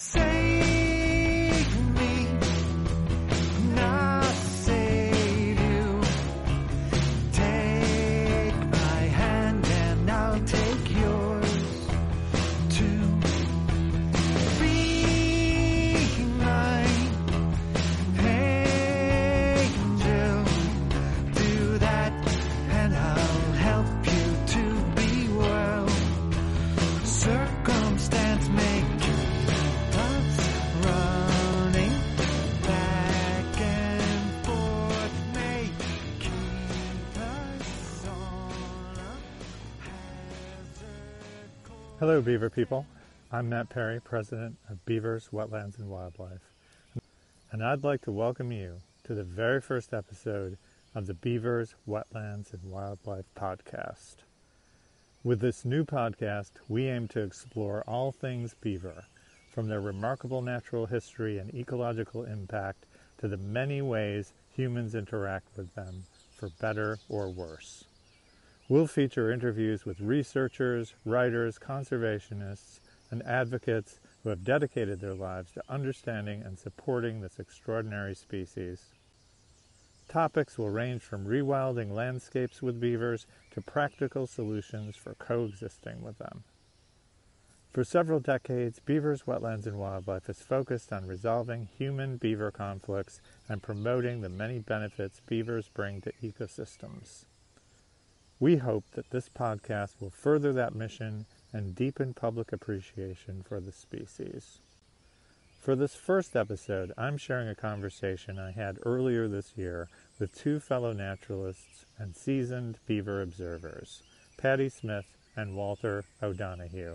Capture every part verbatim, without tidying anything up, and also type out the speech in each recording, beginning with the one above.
Save me, not save you. Take my hand and I'll take yours too. Be my angel. Do that and I'll help you to be well. Circumstance make thoughts running back and forth may keep us on a hazard course. Hello, Beaver people. I'm Matt Perry, president of Beavers, Wetlands, and Wildlife. And I'd like to welcome you to the very first episode of the Beavers, Wetlands, and Wildlife podcast. With this new podcast, we aim to explore all things beaver, from their remarkable natural history and ecological impact to the many ways humans interact with them, for better or worse. We'll feature interviews with researchers, writers, conservationists, and advocates who have dedicated their lives to understanding and supporting this extraordinary species. Topics will range from rewilding landscapes with beavers to practical solutions for coexisting with them. For several decades, Beavers, Wetlands, and Wildlife has focused on resolving human-beaver conflicts and promoting the many benefits beavers bring to ecosystems. We hope that this podcast will further that mission and deepen public appreciation for the species. For this first episode, I'm sharing a conversation I had earlier this year with two fellow naturalists and seasoned beaver observers, Patty Smith and Walter O'Donoghue.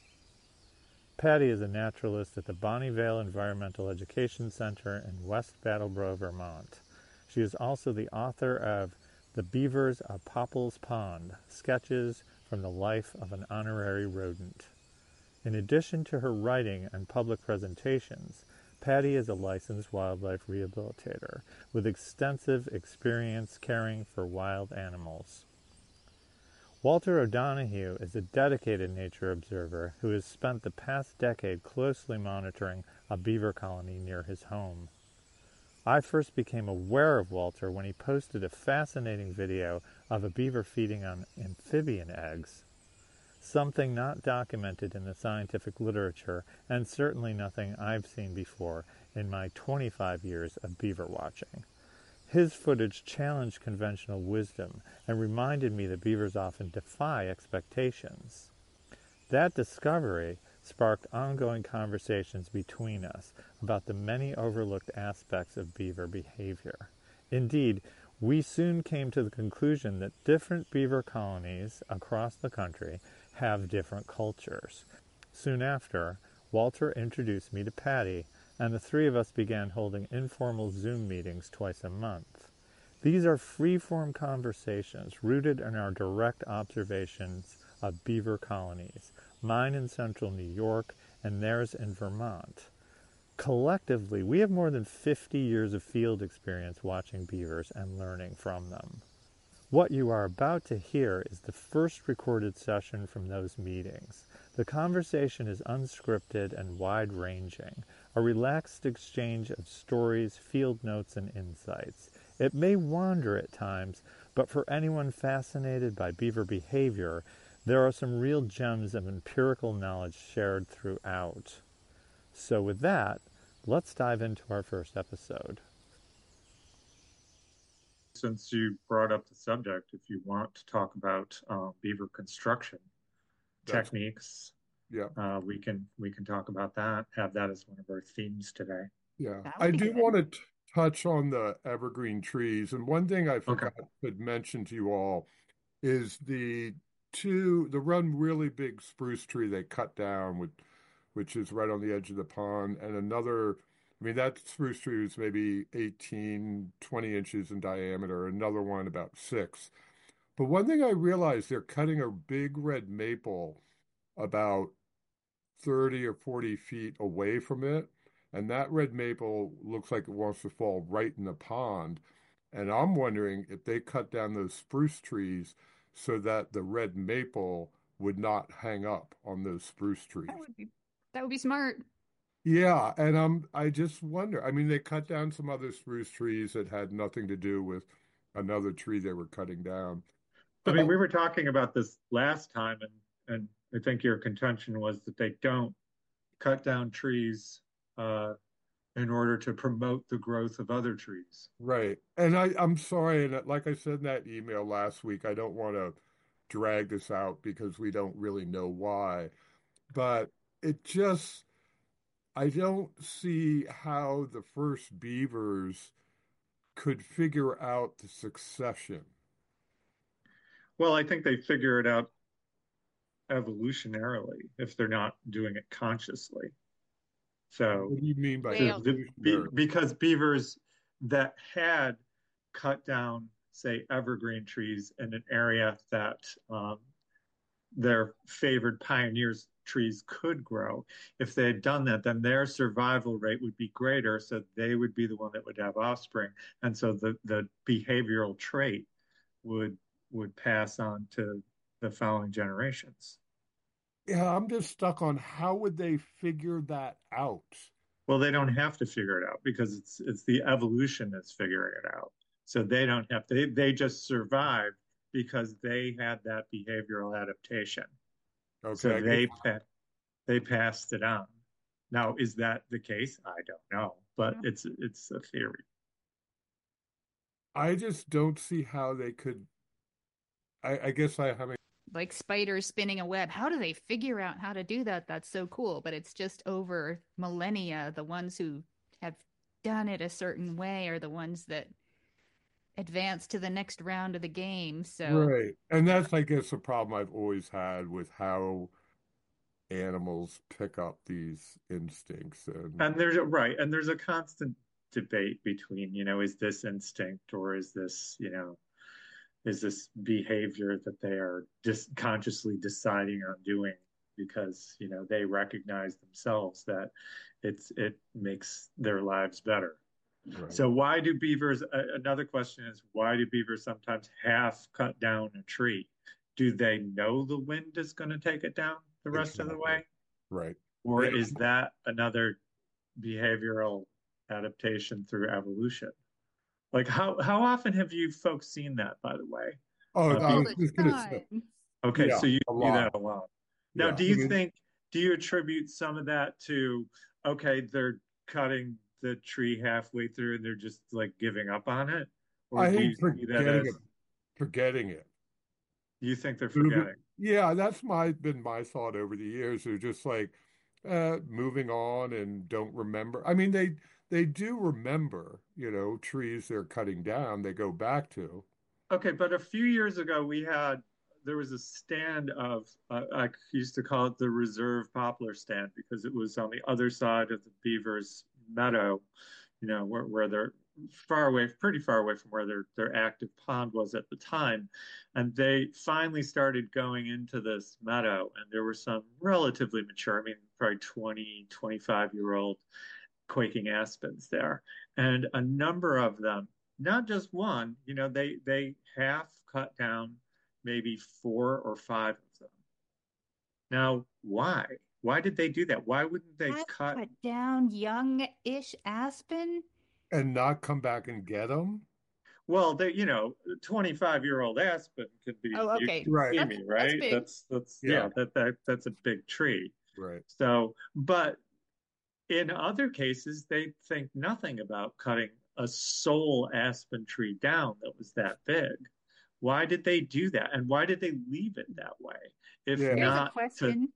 Patty is a naturalist at the Bonnie Vale Environmental Education Center in West Brattleboro, Vermont. She is also the author of The Beavers of Popple's Pond, Sketches from the Life of an Honorary Rodent. In addition to her writing and public presentations, Patty is a licensed wildlife rehabilitator with extensive experience caring for wild animals. Walter O'Donoghue is a dedicated nature observer who has spent the past decade closely monitoring a beaver colony near his home. I first became aware of Walter when he posted a fascinating video of a beaver feeding on amphibian eggs, something not documented in the scientific literature, and certainly nothing I've seen before in my twenty-five years of beaver watching. His footage challenged conventional wisdom and reminded me that beavers often defy expectations. That discovery sparked ongoing conversations between us about the many overlooked aspects of beaver behavior. Indeed, we soon came to the conclusion that different beaver colonies across the country have different cultures. Soon after, Walter introduced me to Patty, and the three of us began holding informal Zoom meetings twice a month. These are free-form conversations rooted in our direct observations of beaver colonies, mine in central New York and theirs in Vermont. Collectively, we have more than fifty years of field experience watching beavers and learning from them. What you are about to hear is the first recorded session from those meetings. The conversation is unscripted and wide-ranging, a relaxed exchange of stories, field notes, and insights. It may wander at times, but for anyone fascinated by beaver behavior, there are some real gems of empirical knowledge shared throughout. So with that, let's dive into our first episode. Since you brought up the subject, if you want to talk about uh, beaver construction That's, techniques, yeah, uh, we can we can talk about that. Have that as one of our themes today. yeah. That would I be do good. want to t- touch on the evergreen trees, and one thing I Okay. forgot to mention to you all is the two, the one really big spruce tree they cut down, with, which is right on the edge of the pond, and another. I mean, that spruce tree was maybe eighteen, twenty inches in diameter, another one about six. But one thing I realized, they're cutting a big red maple about thirty or forty feet away from it. And that red maple looks like it wants to fall right in the pond. And I'm wondering if they cut down those spruce trees so that the red maple would not hang up on those spruce trees. That would be that would be smart. Yeah, and um, I just wonder. I mean, they cut down some other spruce trees that had nothing to do with another tree they were cutting down. I mean, But we were talking about this last time, and and I think your contention was that they don't cut down trees uh, in order to promote the growth of other trees. right, and I I'm sorry, and like I said in that email last week, I don't want to drag this out because we don't really know why, but it just I don't see how the first beavers could figure out the succession. Well, I think they figure it out evolutionarily if they're not doing it consciously. So, What do you mean by the, Well, the be, evolutionary? because beavers that had cut down, say, evergreen trees in an area that um, their favored pioneers trees could grow. If they had done that, then their survival rate would be greater, so they would be the one that would have offspring, and so the the behavioral trait would would pass on to the following generations. Yeah, I'm just stuck on how would they figure that out? Well, they don't have to figure it out because it's it's the evolution that's figuring it out. So they don't have to, they, they just survived because they had that behavioral adaptation. Okay, So I guess they they passed it on. Now, is that the case? I don't know, but it's it's a theory. I just don't see how they could. I, I guess I haven't. like spiders spinning a web. How do they figure out how to do that? That's so cool. But it's just over millennia. The ones who have done it a certain way are the ones that advance to the next round of the game. So, Right. And that's, I guess, a problem I've always had with how animals pick up these instincts. And And there's a right, and there's a constant debate between, you know, is this instinct or is this, you know, is this behavior that they are just consciously deciding on doing because, you know, they recognize themselves that it's it makes their lives better. right. So why do beavers, uh, another question is why do beavers sometimes half cut down a tree? Do they know the wind is going to take it down the rest of the Exactly. way? Right. Or Yeah. is that another behavioral adaptation through evolution? Like how how often have you folks seen that, by the way? Oh, Uh, I all be, was the just gonna say, time. okay, yeah, so you a see that lot. a lot. Now, Yeah. do I you mean, think do you attribute some of that to okay, they're cutting the tree halfway through and they're just like giving up on it? Or I do you think see that forgetting it, as forgetting it. you think they're Moving, forgetting? yeah, that's my been my thought over the years. They're just like uh, moving on and don't remember. I mean, they they do remember, you know, trees they're cutting down. They go back to. Okay, but a few years ago we had there was a stand of uh, I used to call it the reserve poplar stand because it was on the other side of the beavers' meadow, you know, where, where they're far away, pretty far away from where their their active pond was at the time. And they finally started going into this meadow, and there were some relatively mature, I mean, probably twenty, twenty-five year old quaking aspens there. And a number of them, not just one, you know, they they half cut down maybe four or five of them. Now, why? Why did they do that? Why wouldn't they Half cut? cut down young-ish aspen. And not come back and get them. Well, they, you know, twenty-five year old aspen could be, Oh, you okay. can Right. see That's me, that's right? big. That's that's Yeah. yeah, that that that's a big tree. Right. So, but in other cases, they think nothing about cutting a sole aspen tree down that was that big. Why did they do that? And why did they leave it that way? If Yeah. Here's a not to, question,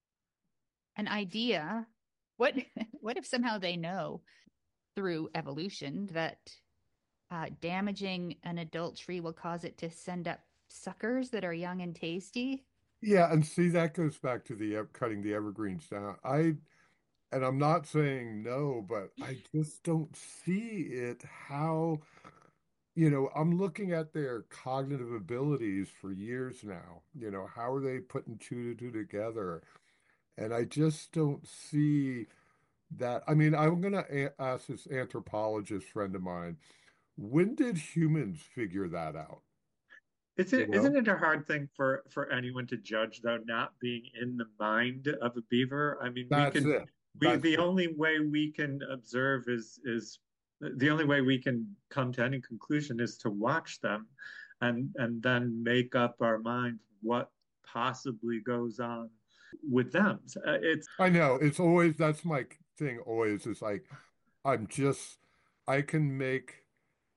an idea. What what if somehow they know through evolution that uh, damaging an adult tree will cause it to send up suckers that are young and tasty? Yeah. And see, that goes back to the ev- cutting the evergreens down. I and I'm not saying no, but I just don't see it how, you know, I'm looking at their cognitive abilities for years now. You know, how are they putting two to two together? And I just don't see that. I mean, I'm going to ask this anthropologist friend of mine, when did humans figure that out? is You it isn't know, it a hard thing for for anyone to judge though, not being in the mind of a beaver? I mean, we that's could it. We That's the only way we can observe is is the only way we can come to any conclusion is to watch them and and then make up our mind what possibly goes on with them. So, uh, It's I know it's always that's my thing always is like I'm just I can make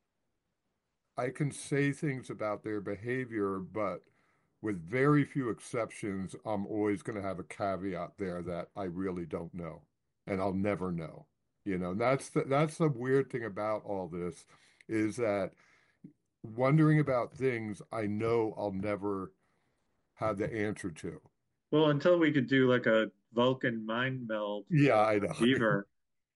I can say things about their behavior, but with very few exceptions, I'm always going to have a caveat there that I really don't know, and I'll never know. You know, and that's the that's the weird thing about all this is that wondering about things I know I'll never have the answer to. well, until we could do like a Vulcan mind meld with Yeah, a, I a know. beaver.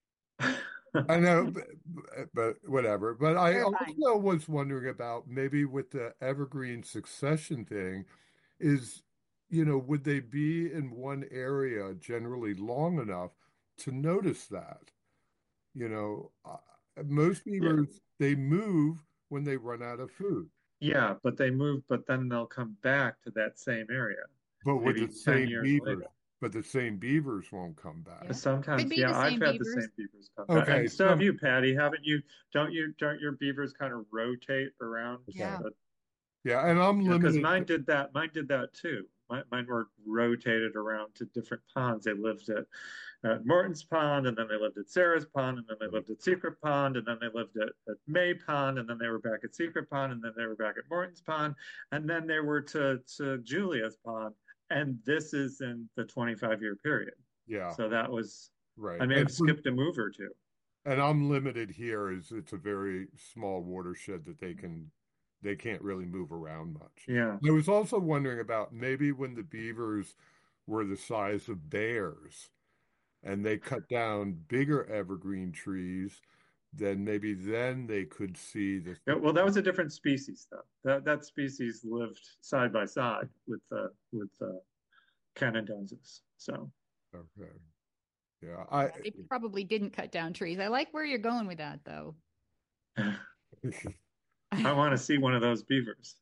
I know, but, but whatever. But I Terrifying. also was wondering about maybe with the evergreen succession thing is, you know, would they be in one area generally long enough to notice that? You know, uh, most Yeah, beavers, they move when they run out of food, yeah, but they move, but then they'll come back to that same area, but with maybe the ten same years beavers, later. but the same beavers won't come back. Yeah. Could Sometimes, be the yeah, I've same had the beavers. same beavers come back, Okay, and so have some, you, Patty. Haven't you? Don't you? Don't your beavers kind of rotate around? okay. Yeah. The, Yeah, and I'm yeah, because limited mine to, did that. Mine did that too. Mine, mine were rotated around to different ponds. They lived at, at Morton's Pond, and then they lived at Sarah's Pond, and then they lived at Secret Pond, and then they lived at, at May Pond, and then they were back at Secret Pond, and then they were back at Morton's Pond, and then they were to to Julia's Pond. And this is in the twenty-five year period. yeah, So that was, I right. may have And for, skipped a move or two. and I'm limited here is it's a very small watershed that they can they can't really move around much. Yeah. I was also wondering about maybe when the beavers were the size of bears and they cut down bigger evergreen trees, then maybe then they could see the Yeah, well, that was a different species, though. That that species lived side by side with uh, with uh, Canadensis. So okay. Yeah, I Yeah, they probably didn't cut down trees. I like where you're going with that, though. I want to see one of those beavers.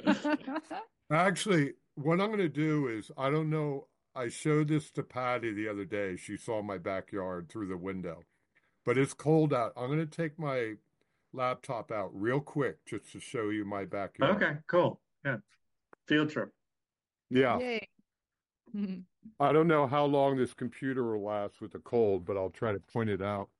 actually what I'm going to do is I don't know I showed this to Patty the other day. She saw my backyard through the window. But it's cold out. I'm going to take my laptop out real quick just to show you my backyard. Okay, cool. Yeah, field trip. Yeah. Yay. I don't know how long this computer will last with the cold, but I'll try to point it out.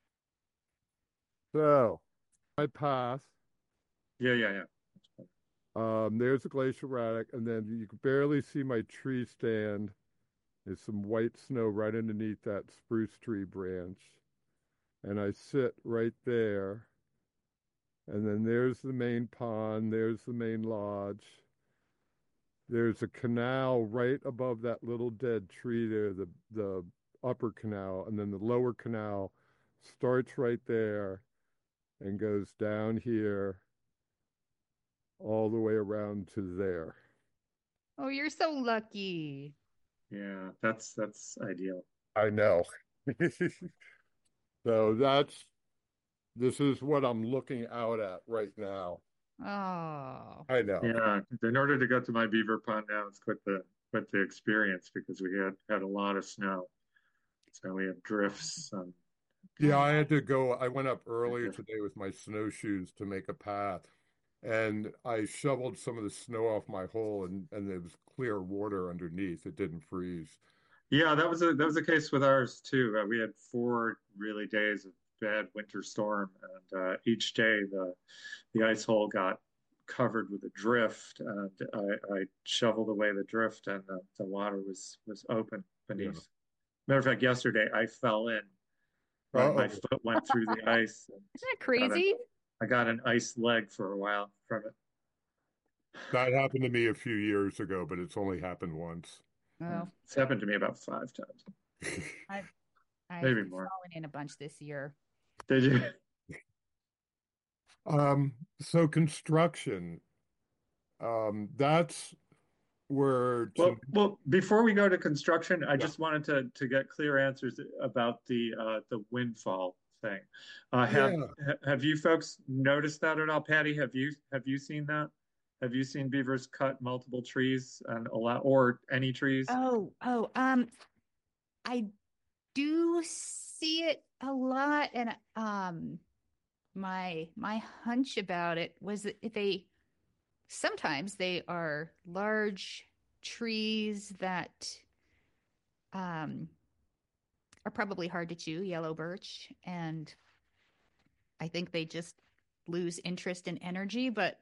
So, my path, Yeah, yeah, yeah. um, there's a glacial radix, and then you can barely see my tree stand. There's some white snow right underneath that spruce tree branch. And I sit right there. And then there's the main pond, there's the main lodge. There's a canal right above that little dead tree there, the the upper canal, and then the lower canal starts right there and goes down here all the way around to there. Oh, you're so lucky. Yeah, that's that's ideal. I know. So that's this is what I'm looking out at right now. Oh. I know. Yeah, in order to get to my beaver pond now, it's quite the quite the experience because we had had a lot of snow, so we have drifts. Um, Yeah, Oh, I had to go. I went up earlier today with my snowshoes to make a path, and I shoveled some of the snow off my hole, and and there was clear water underneath. It didn't freeze. yeah, that was a that was the case with ours too. Uh, we had four really days of bad winter storm, and uh, each day the the ice hole got covered with a drift, and I, I shoveled away the drift, and the, the water was was open Yeah. beneath. Matter of fact, yesterday I fell in. My my Uh-oh. foot went through the ice, and isn't that got a, crazy? I got an ice leg for a while from it. That happened to me a few years ago, but it's only happened once. Oh, It's happened to me about five times, I've I've maybe more. fallen in a bunch this year. Did you? Um, so construction, um, that's where to Well, well, before we go to construction, I yeah. just wanted to to get clear answers about the uh, the windfall thing. Uh, have Yeah. ha- have you folks noticed that at all? Patty, have you have you seen that? Have you seen beavers cut multiple trees and allow or any trees? Oh, oh, um, I do see it a lot, and um, my my hunch about it was that they sometimes they are large trees that um are probably hard to chew, yellow birch, and I think they just lose interest and energy. But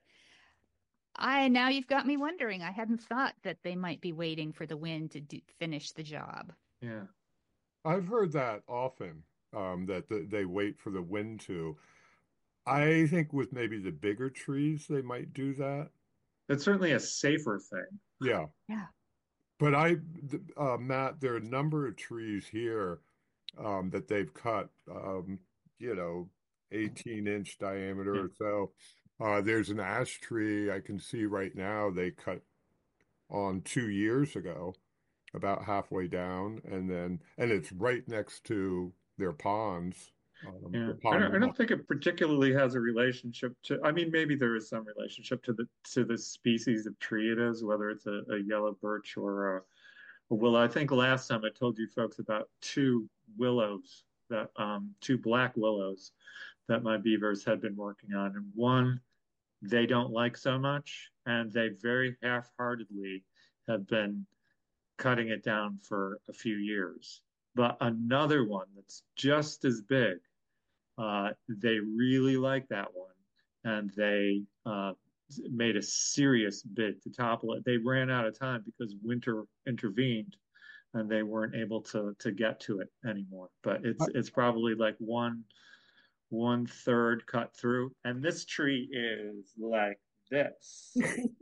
I now you've got me wondering. I hadn't thought that they might be waiting for the wind to do, finish the job. Yeah. I've heard that often, um, that the, they wait for the wind to. I think with maybe the bigger trees, they might do that. That's certainly a safer thing. Yeah. Yeah. But I, th- uh, Matt, there are a number of trees here um, that they've cut, um, you know, eighteen inch diameter Yeah. or so. Uh, there's an ash tree I can see right now they cut on two years ago, about halfway down, and then and it's right next to their ponds, um, Yeah. the I pond. don't, I don't think it particularly has a relationship to, I mean, maybe there is some relationship to the to the species of tree it is, whether it's a, a yellow birch or a, a willow. I think last time I told you folks about two willows that um two black willows that my beavers had been working on. And one they don't like so much, and they very half-heartedly have been cutting it down for a few years. But another one that's just as big, uh, they really like that one, and they uh, made a serious bid to topple it. They ran out of time because winter intervened, and they weren't able to to get to it anymore. But it's it's probably like one one third cut through, and this tree is like this.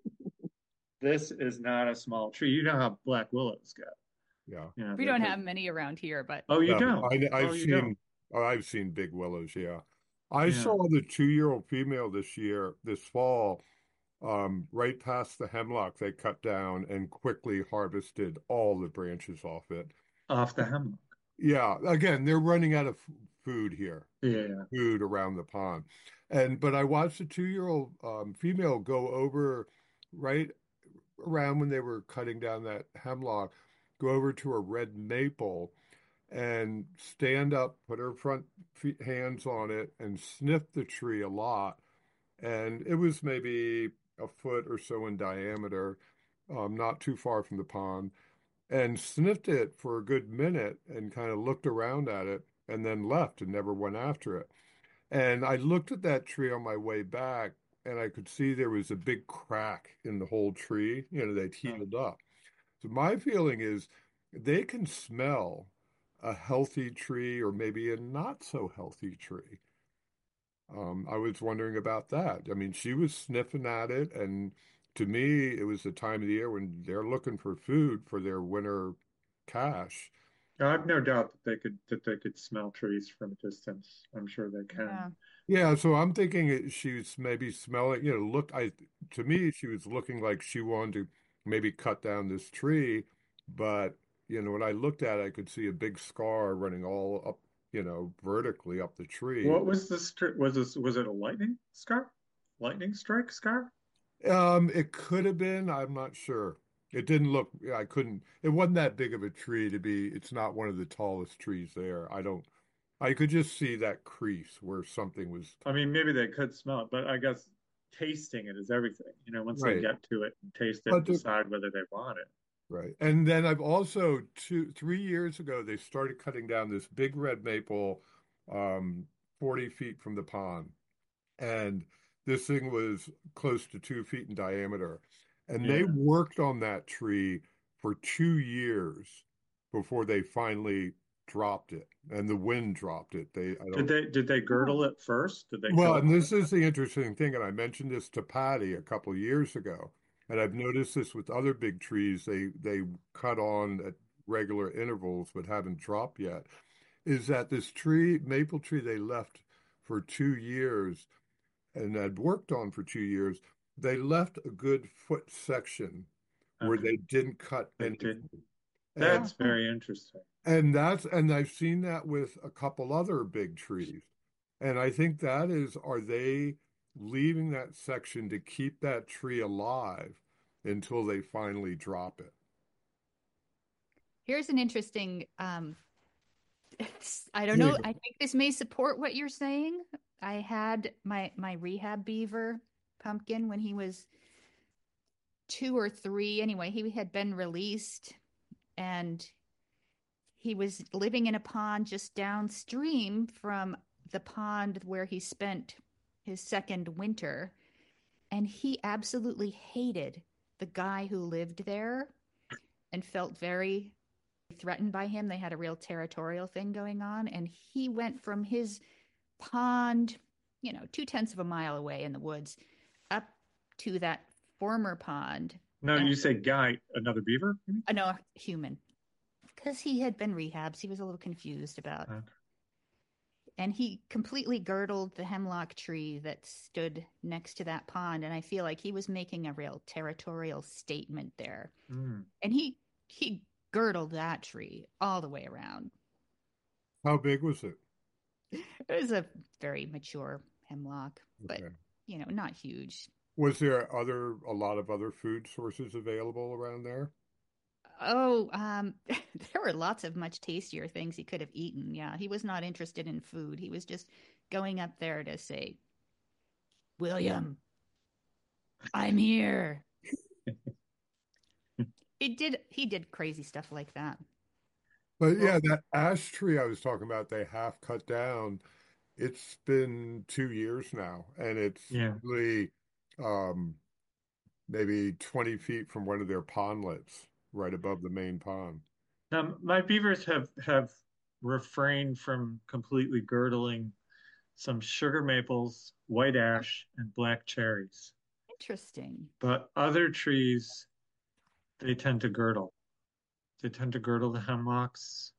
This is not a small tree. You know how black willows go. Yeah. You know, We they, don't they, have many around here, but oh, you No, don't. I, Oh, I've you don't. seen oh, I've seen big willows. Yeah, I Yeah. saw the two-year-old female this year, this fall, um, right past the hemlock. They cut down and quickly harvested all the branches off it. Off the hemlock. Yeah, again, they're running out of f- food here, Yeah. food around the pond, and but I watched a two-year-old um, female go over right around when they were cutting down that hemlock, go over to a red maple and stand up, put her front feet, hands on it, and sniff the tree a lot. And it was maybe a foot or so in diameter, um, not too far from the pond, and sniffed it for a good minute and kind of looked around at it and then left and never went after it. And I looked at that tree on my way back and I could see there was a big crack in the whole tree. You know, they'd Oh. healed up. So my feeling is they can smell a healthy tree or maybe a not so healthy tree. Um, I was wondering about that. I mean, she was sniffing at it, and to me, it was the time of the year when they're looking for food for their winter cache. I have no doubt that they could that they could smell trees from a distance. I'm sure they can. yeah. Yeah, so I'm thinking it- she was maybe smelling, you know, look, I to me, she was looking like she wanted to maybe cut down this tree, but you know, when I looked at it, I could see a big scar running all up, you know, vertically up the tree. What was this? str- Was this was it a lightning scar? Lightning strike scar? Um, it could have been, I'm not sure. It didn't look, I couldn't, it wasn't that big of a tree to be, it's not one of the tallest trees there. I don't, I could just see that crease where something was, I mean, maybe they could smell it, but I guess tasting it is everything. You know, once they right. get to it and taste it and But the, decide whether they want it. right. And then I've also two, three years ago, they started cutting down this big red maple, um, forty feet from the pond. And this thing was close to two feet in diameter. And they Yeah. worked on that tree for two years before they finally dropped it. And the wind dropped it. They, I Did don't, they did they girdle it first? Did they well, kill it and this first? is the interesting thing. And I mentioned this to Patty a couple of years ago. And I've noticed this with other big trees they they cut on at regular intervals but haven't dropped yet. Is that this tree, maple tree they left for two years and had worked on for two years, they left a good foot section where Okay. they didn't cut They did. anything. And Oh, That's huh. very interesting. and that's and I've seen that with a couple other big trees. And I think that is, are they leaving that section to keep that tree alive until they finally drop it? Here's an interesting um, It's, I don't know. I think this may support what you're saying. I had my my rehab beaver Pumpkin when he was two or three. Anyway, he had been released and he was living in a pond just downstream from the pond where he spent his second winter. And he absolutely hated the guy who lived there and felt very threatened by him. They had a real territorial thing going on. And he went from his pond, you know, two tenths of a mile away in the woods, up to that former pond. No, and, you say guy, another beaver? uh, no, human. Because he had been rehabs. He was a little confused about. Okay. And he completely girdled the hemlock tree that stood next to that pond. And I feel like he was making a real territorial statement there. Mm. And he he girdled that tree all the way around. How big was it? It was a very mature hemlock, but, Okay. you know, not huge. Was there other a lot of other food sources available around there? Oh, um, there were lots of much tastier things he could have eaten. Yeah, he was not interested in food. He was just going up there to say, William, I'm here. He did he did crazy stuff like that. But yeah, that ash tree I was talking about, they half cut down. It's been two years now, and it's Yeah. really um, maybe twenty feet from one of their pondlets, right above the main pond. Now, my beavers have have refrained from completely girdling some sugar maples, white ash, and black cherries. Interesting. But other trees, they tend to girdle. They tend to girdle the hemlocks.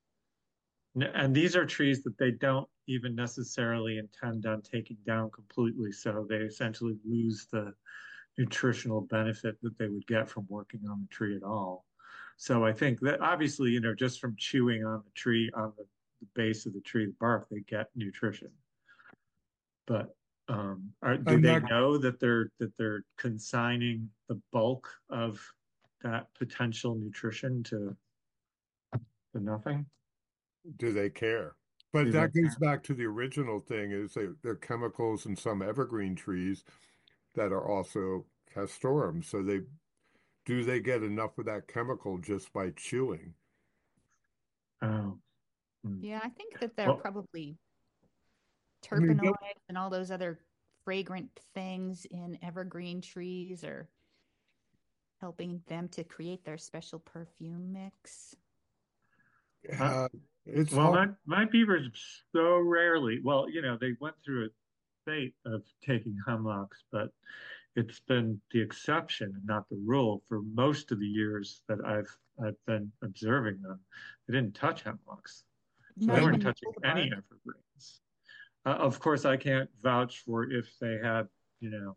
N- And these are trees that they don't even necessarily intend on taking down completely. So they essentially lose the nutritional benefit that they would get from working on the tree at all. So I think that obviously, you know, just from chewing on the tree, on the, the base of the tree, the bark, they get nutrition. But um, are, do And they that, know that they're that they're consigning the bulk of that potential nutrition to to nothing? do they care? But Do they that goes care? back to the original thing is they, there are chemicals in some evergreen trees that are also castoreum. So they do they get enough of that chemical just by chewing? Oh, hmm. Yeah, I think that they're Well, probably I mean, don't- terpenoids and all those other fragrant things in evergreen trees are helping them to create their special perfume mix. uh, uh, it's well, hard. my my beavers so rarely. Well, you know, they went through a fate of taking hemlocks, but it's been the exception and not the rule for most of the years that I've I've been observing them. They didn't touch hemlocks, so Not they even weren't nibble touching the any bark. evergreens. Uh, of course, I can't vouch for if they had, you know,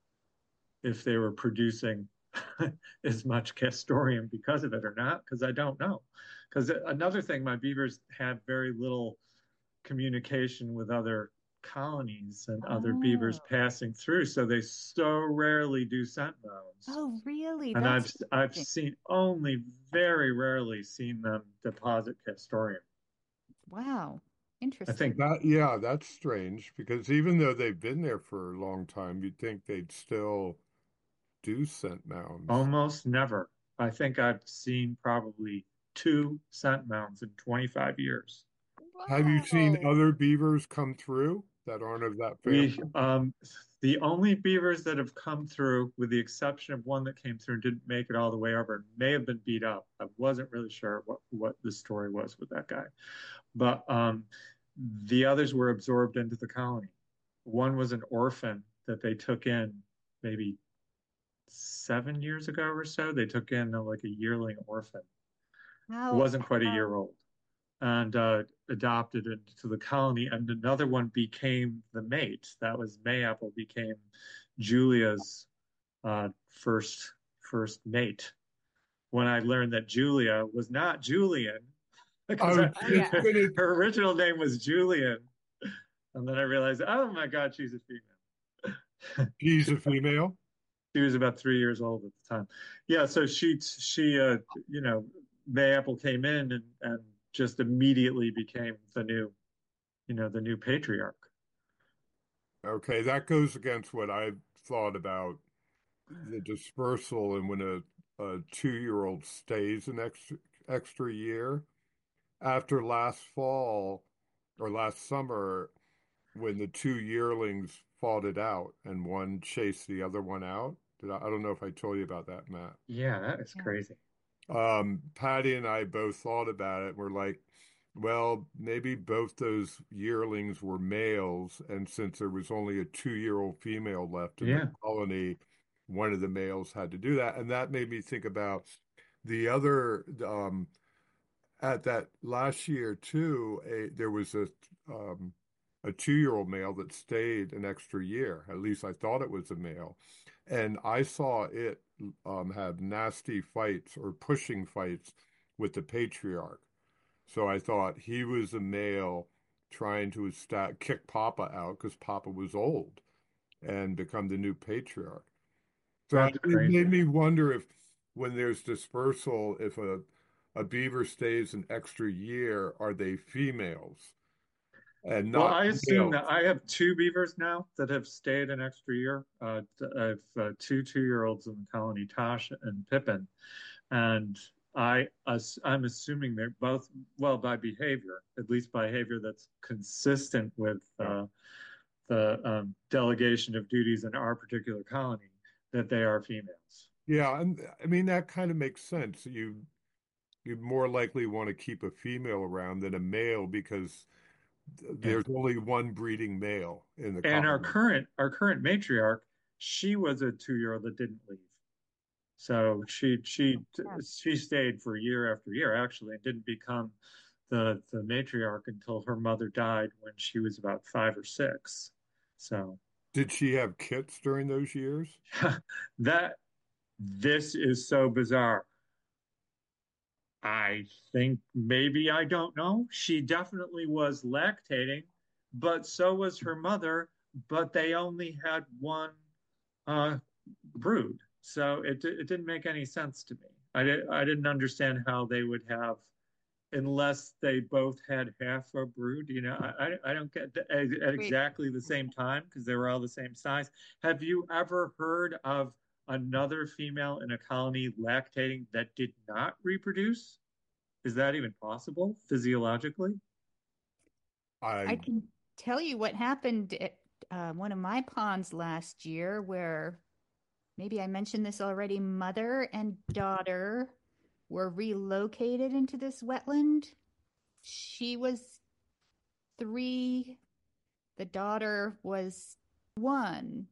if they were producing as much castoreum because of it or not, because I don't know. Because another thing, my beavers had very little communication with other colonies and other beavers Oh, passing through, so they so rarely do scent mounds. oh, really? And That's I've I've interesting. seen only very rarely seen them deposit castoreum. Wow, I think interesting. That, yeah, that's strange because even though they've been there for a long time, you'd think they'd still do scent mounds. almost never. I think I've seen probably two scent mounds in twenty-five years. Have you seen Wow. other beavers come through that aren't of that We, family? um, the only beavers that have come through, with the exception of one that came through and didn't make it all the way over, may have been beat up. I wasn't really sure what what the story was with that guy, but um, the others were absorbed into the colony. One was an orphan that they took in maybe seven years ago or so. They took in uh, like a yearling orphan. It How, wasn't quite a how, year old, and uh, adopted into the colony. And another one became the mate. That was Mayapple became Julia's uh, first first mate. When I learned that Julia was not Julian, I because was I, oh just yeah. gonna, her original name was Julian, and then I realized, oh my God, she's a female. she's a female. She was about three years old at the time. Yeah, so she she uh, you know, Mayapple came in and and just immediately became the new, you know, the new patriarch. Okay, that goes against what I've thought about the dispersal and when a, a two-year-old stays an extra extra year. After last fall or last summer, when the two yearlings fought it out and one chased the other one out. Did I, I don't know if I told you about that, Matt. Yeah, that is Yeah. crazy. Um, Patty and I both thought about it. We're like, well, maybe both those yearlings were males, and since there was only a two-year-old female left in the Yeah. colony, one of the males had to do that. And that made me think about the other, um, at that last year too, a, there was a um, a two-year-old male that stayed an extra year. At least I thought it was a male, and I saw it um, have nasty fights or pushing fights with the patriarch. So I thought he was a male trying to sta kick Papa out because Papa was old and become the new patriarch. So That's it made crazy. me wonder if, when there's dispersal, if a a beaver stays an extra year, are they females and Well, not I assume males? that I have two beavers now that have stayed an extra year. Uh, I have uh, two two-year-olds in the colony, Tosh and Pippin, and I as, I'm assuming they're both, well, by behavior, at least behavior that's consistent with Yeah. uh, the um, delegation of duties in our particular colony, that they are females. Yeah, and I mean that kind of makes sense. You you'd more likely want to keep a female around than a male because Yeah. there's only one breeding male in the And our colony. current our current matriarch, she was a two-year-old that didn't leave. So she she Yeah. she stayed for year after year actually and didn't become the the matriarch until her mother died when she was about five or six. So Did she have kits during those years? that this is so bizarre. I think maybe I don't know. She definitely was lactating, but so was her mother, but they only had one uh, brood. So it it didn't make any sense to me. I did, I didn't understand how they would have unless they both had half a brood. You know, I I, I don't get the, at, at Wait, exactly the same time because they were all the same size. Have you ever heard of another female in a colony lactating that did not reproduce? Is that even possible physiologically? I I can tell you what happened at uh, one of my ponds last year, where maybe I mentioned this already. Mother and daughter were relocated into this wetland. She was three, the daughter was one,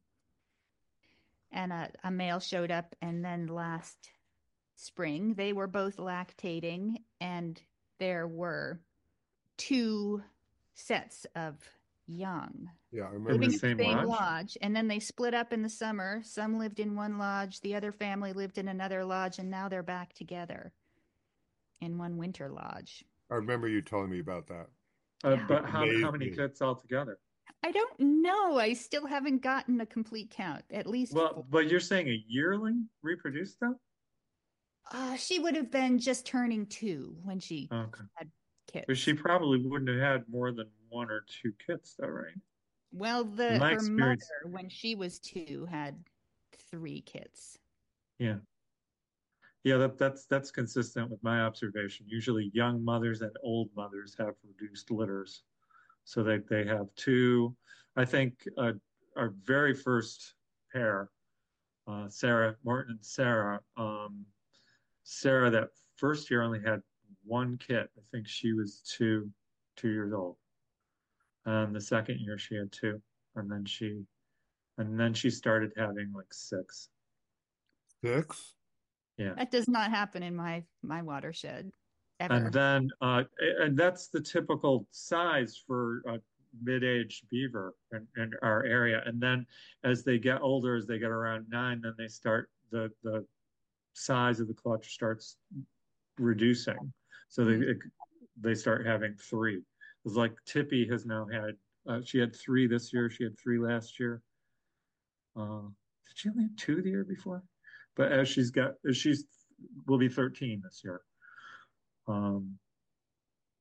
and a, a male showed up. And then last spring, they were both lactating, and there were two sets of young yeah, I remember In the living you in the same same telling me. lodge? lodge. And then they split up in the summer. Some lived in one lodge, the other family lived in another lodge, and now they're back together in one winter lodge. I remember you telling me about that, Uh, Yeah. which but how how amazed many me. kits altogether? I don't know. I still haven't gotten a complete count. At least Well, four. but you're saying a yearling reproduced though? Uh, she would have been just turning two when she Okay. had But she kids. probably wouldn't have had more than one or two kits though, right? Well, In the my her mother, experience, when she was two, had three kids. yeah. Yeah, that, that's that's consistent with my observation. Usually young mothers and old mothers have reduced litters. So they, they have two. I think uh, our very first pair, uh, Sarah, Morton and Sarah, um, Sarah that first year only had one kit. I think she was two, two years old. And the second year she had two. And then she and then she started having like six. Six? Yeah. That does not happen in my my watershed And ever. then, uh, and that's the typical size for a mid-aged beaver in, in our area. And then as they get older, as they get around nine, then they start the the size of the clutch starts reducing. So they Mm. it, they start having three. It's like Tippy has now had, uh, she had three this year. She had three last year. Uh, did she only have two the year before? But as she's got, as she's will be thirteen this year. Um,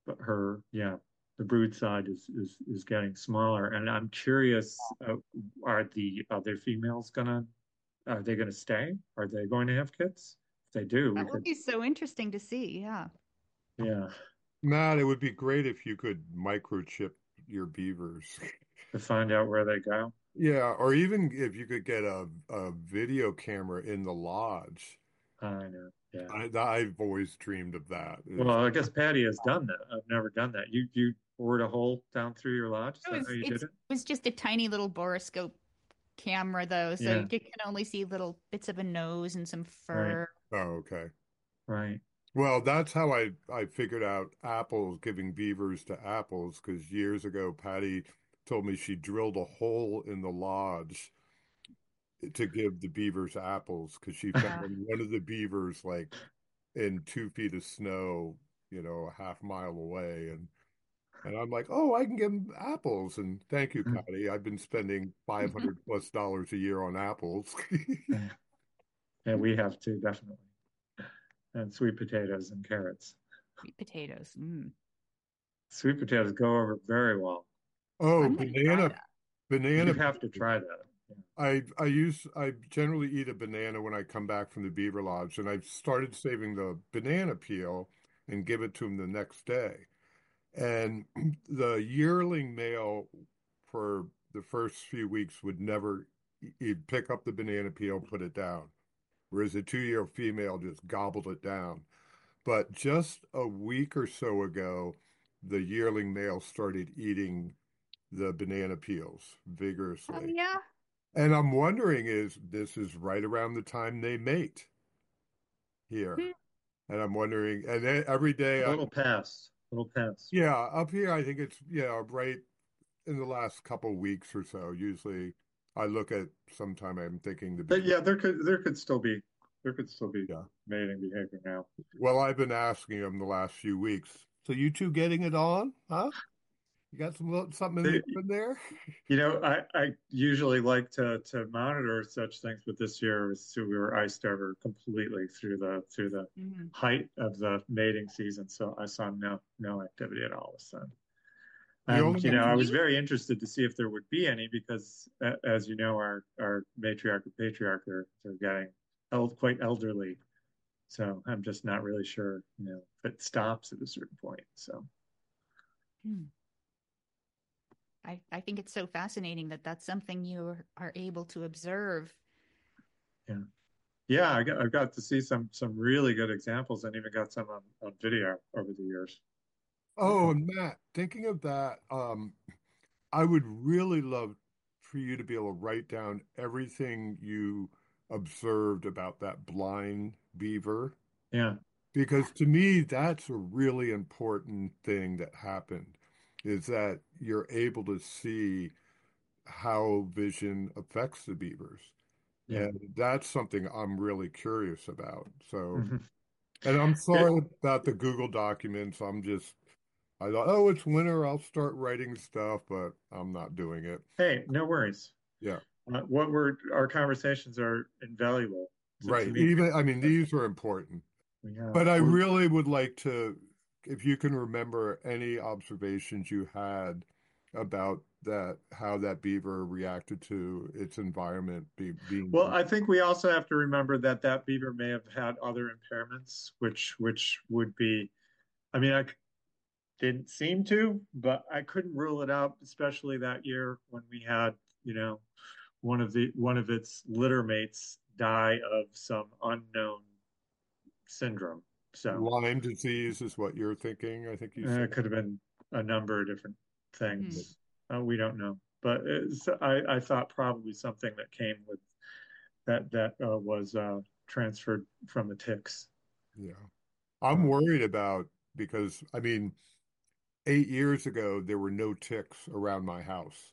but her, yeah, the brood side is is is getting smaller. And I'm curious, uh, are the other females gonna are they gonna stay? Are they going to have kids? If they do, we That will could, be so interesting to see. Yeah. yeah, Matt, it would be great if you could microchip your beavers. to find out where they go. Yeah, or even if you could get a, a video camera in the lodge. I know. Yeah. I, I've always dreamed of that. Well, Is I guess Patty has done that. I've never done that. You you bored a hole down through your lodge? Is It that how was you it's did it it? was just a tiny little boroscope camera though, so Yeah, you can only see little bits of a nose and some right, fur. oh, okay. right. Well, that's how I I figured out apples, giving beavers to apples, because years ago Patty told me she drilled a hole in the lodge to give the beavers apples because she found Uh, one of the beavers like in two feet of snow, you know, a half mile away, and and I'm like, oh, I can give them apples, and thank you, Patty. I've been spending five hundred plus dollars a year on apples. Yeah, we have to definitely. And sweet potatoes and carrots. sweet potatoes. Mm. Sweet potatoes go over very well. Oh, I'm gonna try banana, that. You banana. have to try that. Yeah. I I use I generally eat a banana when I come back from the beaver lodge, and I've started saving the banana peel and give it to them the next day. And the yearling male for the first few weeks would never, he'd pick up the banana peel, put it down, whereas the two-year female just gobbled it down. But just a week or so ago, the yearling male started eating the banana peels Oh vigorously. yeah. And I'm wondering is this is right around the time they mate Hmm. here. And I'm wondering, and then every day A I, little past. A little past. yeah, up here I think it's, yeah, right in the last couple weeks or so. Usually I look at sometime I'm thinking the But beginning. yeah, there could there could still be there could still be Yeah. mating behavior now. Well, I've been asking them the last few weeks. So you two getting it on, huh? You got some little, something in the They, oven there? you know, I, I usually like to to monitor such things, but this year was so we were iced over completely through the through the Mhm. height of the mating season. So I saw no no activity at all of a sudden. You And only you have know, Can I to, was you very interested to see if there would be any because, uh, as you know, our our matriarch and patriarch are they're getting el quite elderly. So I'm just not really sure, you know, if it stops at a certain point. So hmm. I, I think it's so fascinating that that's something you are able to observe. yeah, yeah, I got I got to see some some really good examples and even got some on, on video over the years. oh, and Matt, thinking of that, um, I would really love for you to be able to write down everything you observed about that blind beaver, Yeah, because to me, that's a really important thing that happened, is that you're able to see how vision affects the beavers. yeah. And that's something I'm really curious about. So, Hmm. and I'm It, sorry about the Google documents. I'm just, I thought, oh, it's winter. I'll start writing stuff, but I'm not doing it. hey, no worries. Yeah. Uh, what we're our conversations are invaluable to to Right. me. Even, I mean, these are important, We have but I we're really would like to, if you can remember any observations you had about that, how that beaver reacted to its environment be, Well, being, I think we also have to remember that that beaver may have had other impairments, which which would be, I mean, I c- didn't seem to, but I couldn't rule it out, especially that year when we had, you know, one of the one of its litter mates die of some unknown syndrome. So Lyme disease is what you're thinking, I think you uh, said. it could have been a number of different Hmm. things. Uh, we don't know, but it's, I I thought probably something that came with that that uh, was uh, transferred from the ticks. Yeah. I'm Um, worried about because I mean, eight years ago there were no ticks around my house.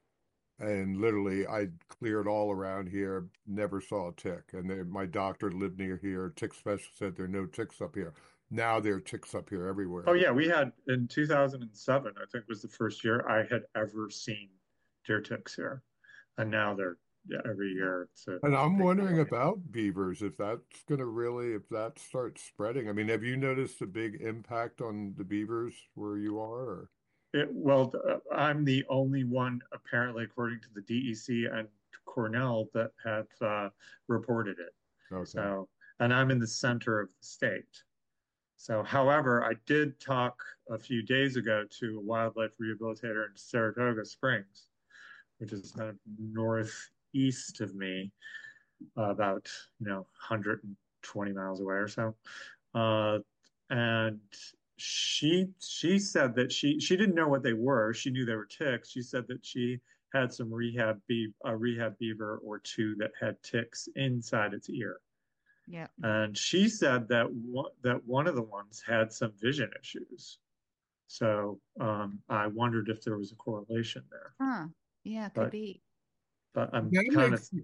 And literally I cleared all around here, never saw a tick. And they, my doctor lived near here, tick specialist said there are no ticks up here. Now there are ticks up here oh everywhere. yeah, we had in two thousand seven, I think was the first year I had ever seen deer ticks here, and now they're yeah, every year. It's a And I'm big wondering deal. about beavers, if that's going to really, if that starts spreading. I mean, have you noticed a big impact on the beavers where you are? Or? It, well, uh, I'm the only one, apparently, according to the D E C and Cornell, that had uh, reported it. Okay. So, and I'm in the center of the state. So, however, I did talk a few days ago to a wildlife rehabilitator in Saratoga Springs, which is kind of northeast of me, uh, about, you know, one hundred twenty miles away or so. Uh, and she she said that she she didn't know what they were. She knew they were ticks. She said that she had some rehab be a rehab beaver or two that had ticks inside its ear. Yeah. And she said that one, that one of the ones had some vision issues. So um, I wondered if there was a correlation there. Huh. Yeah, could But be. but I'm That kind makes, of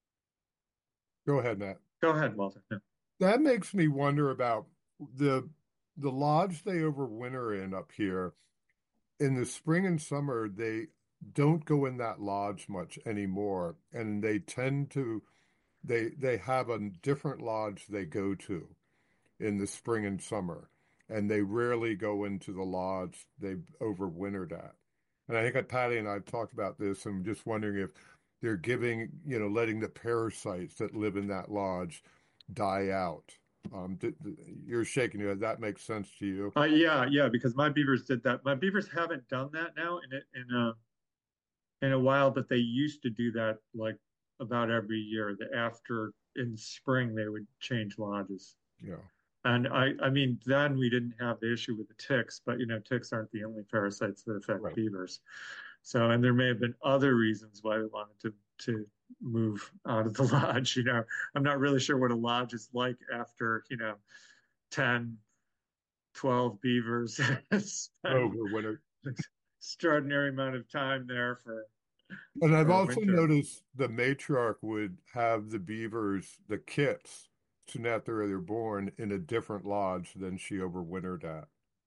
go ahead, Matt. go ahead, Walter. No. That makes me wonder about the the lodge they overwinter in up here. In the spring and summer, they don't go in that lodge much anymore, and they tend to they they have a different lodge they go to in the spring and summer, and they rarely go into the lodge they've overwintered at. And I think that Patty and I have talked about this. I'm just wondering if they're giving, you know, letting the parasites that live in that lodge die out. Um, th- th- you're shaking your head. That makes sense to you? Uh, yeah, yeah, because my beavers did that. My beavers haven't done that now in a, in a in a while, but they used to do that like about every year. That after in spring they would change lodges. Yeah. And I, I mean, then we didn't have the issue with the ticks, but you know, ticks aren't the only parasites that affect Right. beavers. So, and there may have been other reasons why we wanted to to move out of the lodge. You know, I'm not really sure what a lodge is like after, you know, ten, twelve beavers spend Overwintered. extraordinary amount of time there for And I've for a also winter. noticed the matriarch would have the beavers, the kits, soon after they're born, in a different lodge than she overwintered at.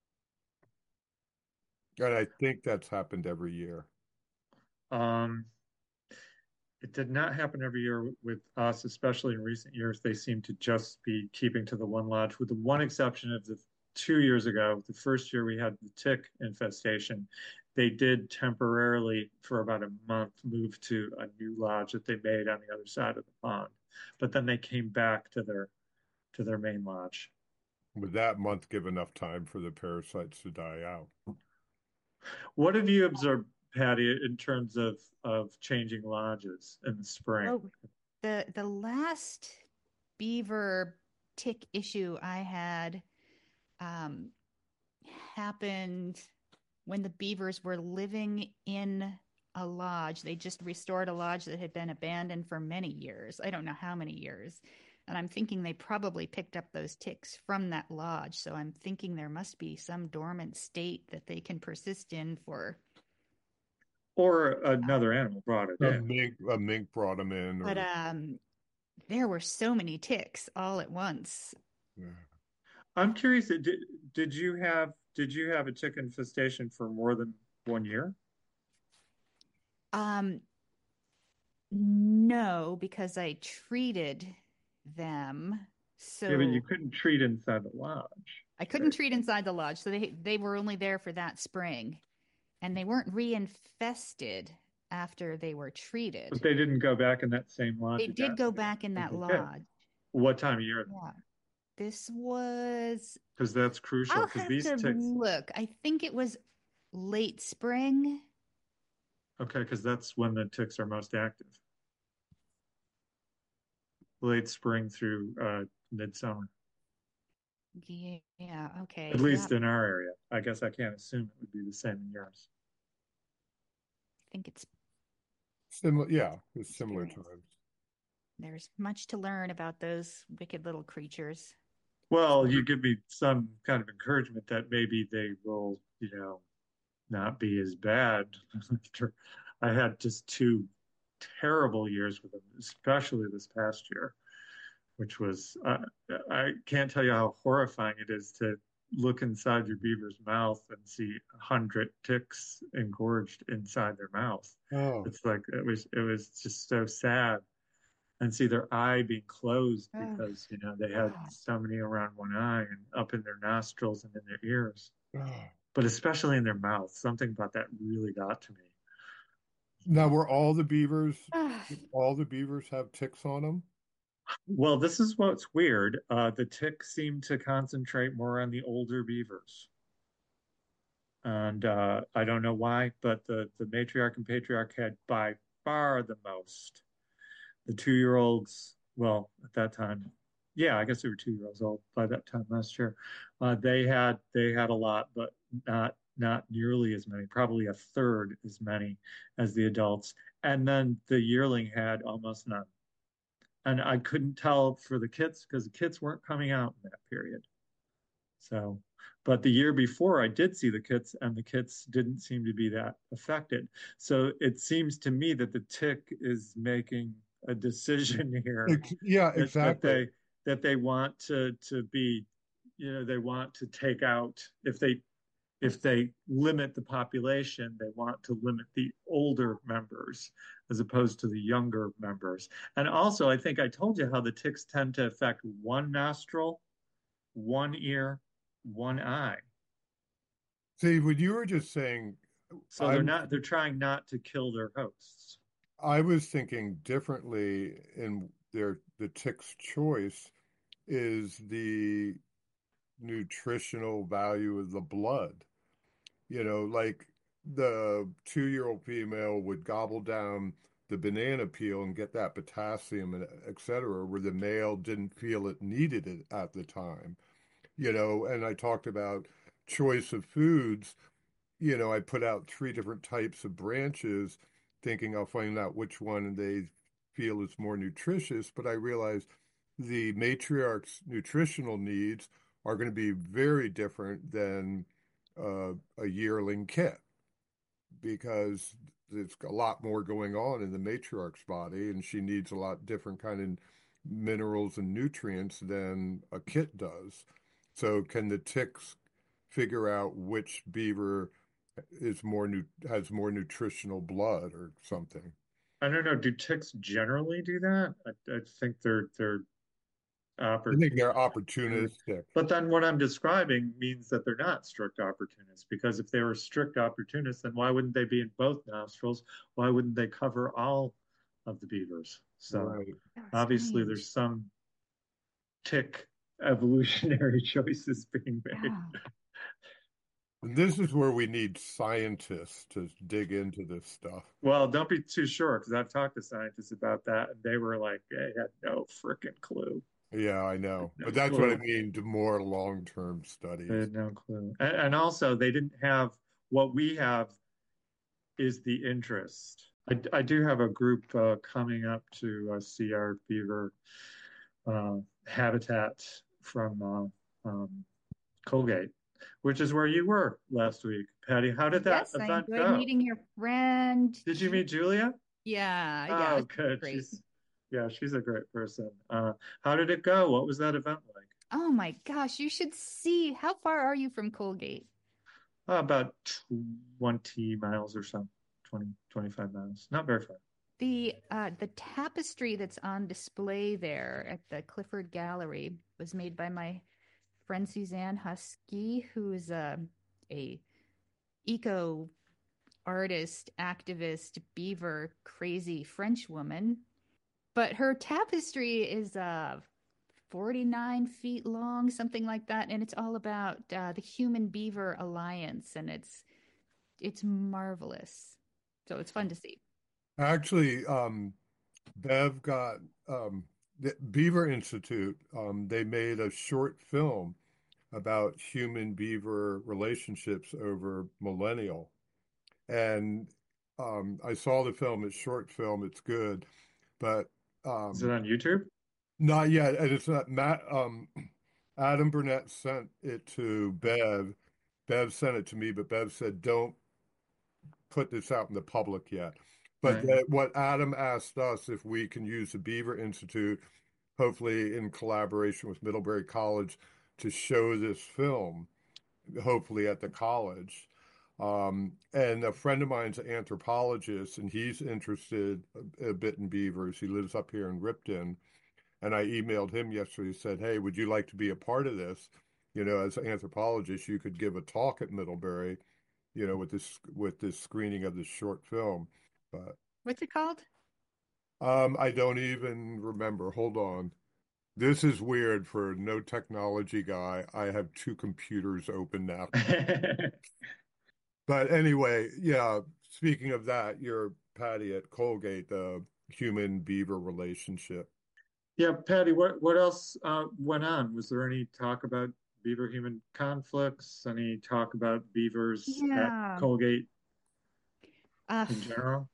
And I think that's happened every year. Um, it did not happen every year with us, especially in recent years. They seem to just be keeping to the one lodge, with the one exception of the two years ago. The first year we had the tick infestation. They did temporarily, for about a month, move to a new lodge that they made on the other side of the pond. But then they came back to their to their main lodge. Would that month give enough time for the parasites to die out? What have you observed, Patty, in terms of of changing lodges in the spring? Oh, the the last beaver tick issue I had um, happened when the beavers were living in a lodge. They just restored a lodge that had been abandoned for many years. I don't know how many years. And I'm thinking they probably picked up those ticks from that lodge. So I'm thinking there must be some dormant state that they can persist in for. Or another animal brought it A in. mink, a mink brought them in, But or um, there were so many ticks all at once. yeah. I'm curious, did did you have did you have a tick infestation for more than one year? Um, no, because I treated them. Yeah, but you So couldn't treat inside the lodge, I couldn't right? treat inside the lodge. So they they were only there for that spring, and they weren't reinfested after they were But treated. they didn't go back in that same They lodge did again. go back in They that did. lodge. What time of year? Yeah. This was, Because that's crucial. I'll Because have these to ticks, look. I think it was late spring. okay, because that's when the ticks are most active. Late spring through uh, midsummer, Yeah, at okay. least Yep. in our area. I guess I can't assume it would be the same in yours. I think it's Similar, yeah, it's similar experience. times. There's much to learn about those wicked little creatures. Well, you give me some kind of encouragement that maybe they will, you know, not be as bad. I had just two terrible years with them, especially this past year, which was uh, I can't tell you how horrifying it is to look inside your beaver's mouth and see a hundred ticks engorged inside their mouth. Oh, It's like it was it was just so sad. And see their eye being closed Oh, because you know they had God. so many around one eye and up in their nostrils and in their ears, oh. but especially in their mouth. Something about that really got to me. Now, were all the beavers, Ah, all the beavers have ticks on them? Well, this is what's weird. Uh, the ticks seem to concentrate more on the older beavers. And uh, I don't know why, but the, the matriarch and patriarch had by far the most. The two-year-olds, well, at that time, yeah, I guess they were two years old by that time last year. Uh, they had they had a lot, but not not nearly as many, probably a third as many as the adults. And then the yearling had almost none. And I couldn't tell for the kits because the kits weren't coming out in that period. So, but the year before I did see the kits and the kits didn't seem to be that affected. So it seems to me that the tick is making a decision here Ex- yeah, that, that exactly. they that they want to to be, you know, they want to take out if they if they limit the population, they want to limit the older members as opposed to the younger members. And also, I think I told you how the ticks tend to affect one nostril, one ear, one eye. See, what you were just saying, So I they're was not, they're trying not to kill their hosts. I was thinking differently in their the tick's choice is the nutritional value of the blood. You know, like the two-year-old female would gobble down the banana peel and get that potassium and et cetera, where the male didn't feel it needed it at the time. You know, and I talked about choice of foods. You know, I put out three different types of branches, thinking I'll find out which one they feel is more nutritious, but I realized the matriarch's nutritional needs are going to be very different than uh, a yearling kit because there's a lot more going on in the matriarch's body, and she needs a lot different kind of minerals and nutrients than a kit does. So can the ticks figure out which beaver is more nu has more nutritional blood or something? I don't know. Do ticks generally do that? I, I think they're they're I think opportunists. they're opportunistic. But then what I'm describing means that they're not strict opportunists, because if they were strict opportunists, then why wouldn't they be in both nostrils? Why wouldn't they cover all of the beavers? So Right. that was obviously strange. there's some tick evolutionary choices being made. Yeah. And this is where we need scientists to dig into this stuff. Well, don't be too sure because I've talked to scientists about that and they were like, they had no freaking clue. Yeah, I know. No But that's what I clue. mean to more long-term They studies. had no clue. And, and also, they didn't have what we have is the interest. I, I do have a group uh, coming up to uh, see our beaver uh, habitat from uh, um, Colgate, which is where you were last week. Patty, how did that Yes, I event enjoyed go? meeting your friend. Did you Ju- meet Julia? Yeah, yeah, Oh, she's good. great. She's, yeah, she's a great person. Uh, how did it go? What was that event like? Oh my gosh, you should see. How far are you from Colgate? Uh, about twenty miles or so, twenty, twenty-five miles. Not very far. The uh the tapestry that's on display there at the Clifford Gallery was made by my friend Suzanne Husky, who is a a eco artist, activist, beaver, crazy French woman. But her tapestry is uh forty-nine feet long, something like that, and it's all about uh, the Human Beaver Alliance, and it's it's marvelous. So it's fun to see. Actually, um, Bev got um, the Beaver Institute. Um, they made a short film about human beaver relationships over millennial. And um, I saw the film. It's short film. It's good, but Is it um, on YouTube? not yet. And it's not Matt. Um, Adam Burnett sent it to Bev. Bev sent it to me, but Bev said, "Don't put this out in the public yet." But Right. that, what Adam asked us if we can use the Beaver Institute, hopefully in collaboration with Middlebury College, to show this film. hopefully at the college. Um, and a friend of mine's an anthropologist, and he's interested a, a bit in beavers. He lives up here in Ripton. And I emailed him yesterday, said, "Hey, would you like to be a part of this? You know, as an anthropologist, you could give a talk at Middlebury, you know, with this with this screening of this short film." But What's it called? um, I don't even remember. Hold on. This is weird for a no technology guy. I have two computers open now. But anyway, yeah, speaking of that, you're Patty at Colgate, the human beaver relationship. Yeah, Patty, what what else uh, went on? Was there any talk about beaver human conflicts? Any talk about beavers at Yeah. Colgate Uh, in general?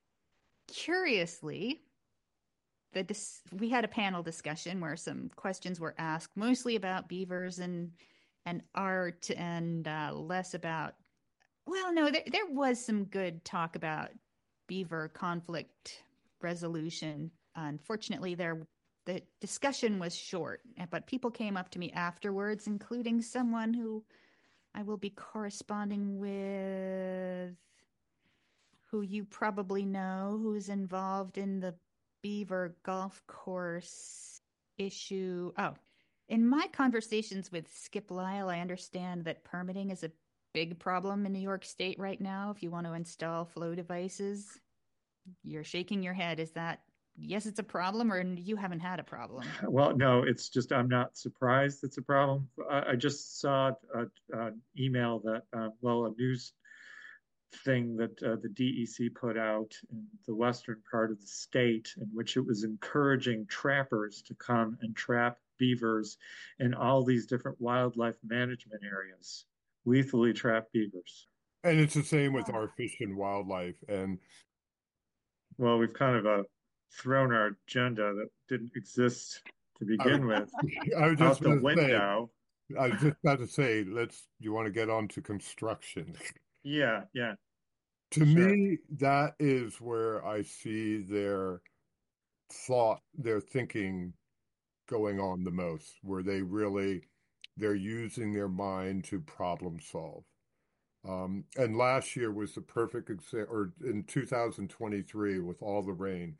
curiously, the dis we had a panel discussion where some questions were asked, mostly about beavers and and art, and uh, less about. Well, no, there there was some good talk about beaver conflict resolution. Unfortunately, there the discussion was short, but people came up to me afterwards, including someone who I will be corresponding with, who you probably know, who's involved in the Beaver golf course issue. Oh, in my conversations with Skip Lyle, I understand that permitting is a big problem in New York State right now. If you want to install flow devices, you're shaking your head. Is that, yes, it's a problem, or you haven't had a problem? Well, no, it's just I'm not surprised it's a problem. I, I just saw an email that, uh, well, a news thing that uh, the D E C put out in the western part of the state, in which it was encouraging trappers to come and trap beavers in all these different wildlife management areas, lethally trap beavers. And it's the same with our fish and wildlife. And Well, we've kind of uh, thrown our agenda that didn't exist to I was, begin with I was just out the going to say, window. I was just about to say, let's, you want to get on to construction. Yeah, yeah, To sure. me, that is where I see their thought, their thinking going on the most, where they really, they're using their mind to problem solve. Um, and last year was the perfect example, or in two thousand twenty-three with all the rain,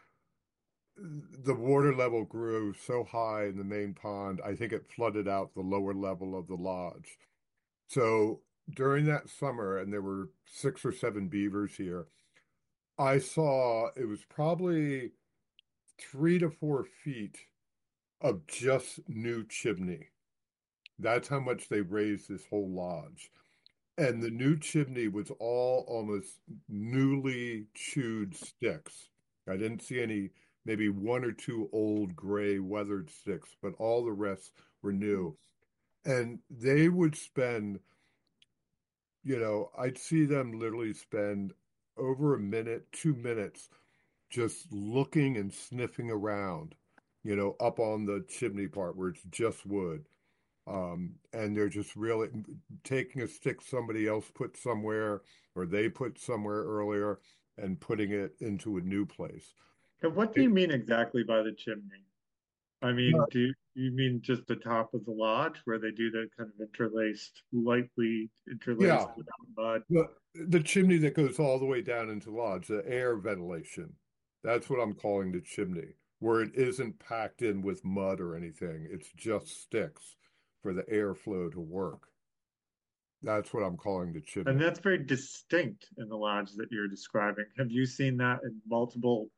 the water level grew so high in the main pond, I think it flooded out the lower level of the lodge. So during that summer, and there were six or seven beavers here, I saw it was probably three to four feet of just new chimney. That's how much they raised this whole lodge. And the new chimney was all almost newly chewed sticks. I didn't see any, maybe one or two old gray weathered sticks, but all the rest were new. And they would spend, you know, I'd see them literally spend over a minute, two minutes just looking and sniffing around, you know, up on the chimney part where it's just wood. Um, and they're just really taking a stick somebody else put somewhere or they put somewhere earlier and putting it into a new place. And what do It- you mean exactly by the chimney? I mean, but, do you mean just the top of the lodge where they do the kind of interlaced, lightly interlaced yeah, without mud? the, the chimney that goes all the way down into the lodge, the air ventilation. That's what I'm calling the chimney, where it isn't packed in with mud or anything. It's just sticks for the airflow to work. That's what I'm calling the And chimney. that's very distinct in the lodge that you're describing. Have you seen that in multiple?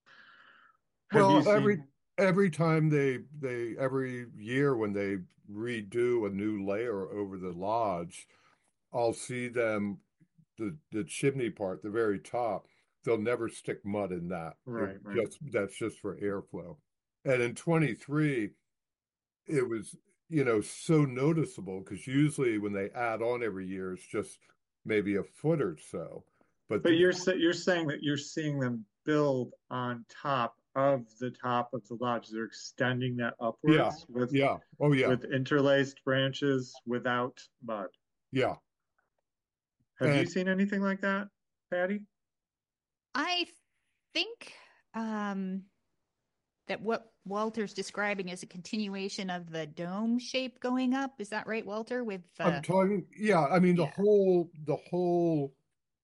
Have you Well, every seen? every time they they every year when they redo a new layer over the lodge, I'll see them the the chimney part, the very top. They'll never stick mud in that. It Right, right. just that's just for airflow. And in twenty-three, it was, you know, so noticeable because usually when they add on every year, it's just maybe a foot or so. But But the, you're sa- you're saying that you're seeing them build on top of the top of the lodge. They're extending that yeah, upwards with yeah, oh yeah, with interlaced branches without mud. yeah. Have you And seen anything like that, Patty? I think um that what Walter's describing is a continuation of the dome shape going up. Is that right, Walter? With I'm uh, talking, yeah, I mean the yeah, whole the whole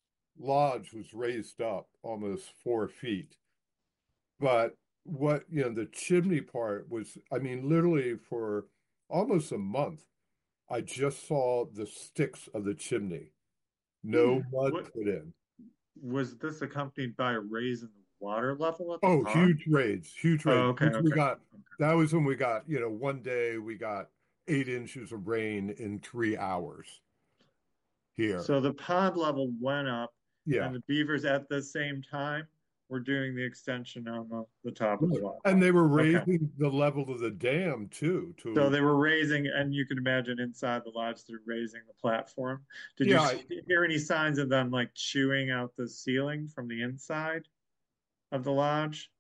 lodge was raised up almost four feet. But what, you know, the chimney part was, I mean, literally for almost a month, I just saw the sticks of the chimney, hmm. no mud What put in. was this accompanied by a raise in the water level at the Oh, pond? huge raids, huge Oh, raids. okay, Once we okay. got, that was when we got, you know, one day we got eight inches of rain in three hours here. So the pond level went up, Yeah. and the beavers at the same time were doing the extension on the, the top of the Right. water And they level. were Okay. raising the level of the dam too, So to, they were raising, and you can imagine inside the lodge they're raising the platform. Did you yeah, see, hear any signs of them like chewing out the ceiling from the inside of the lodge?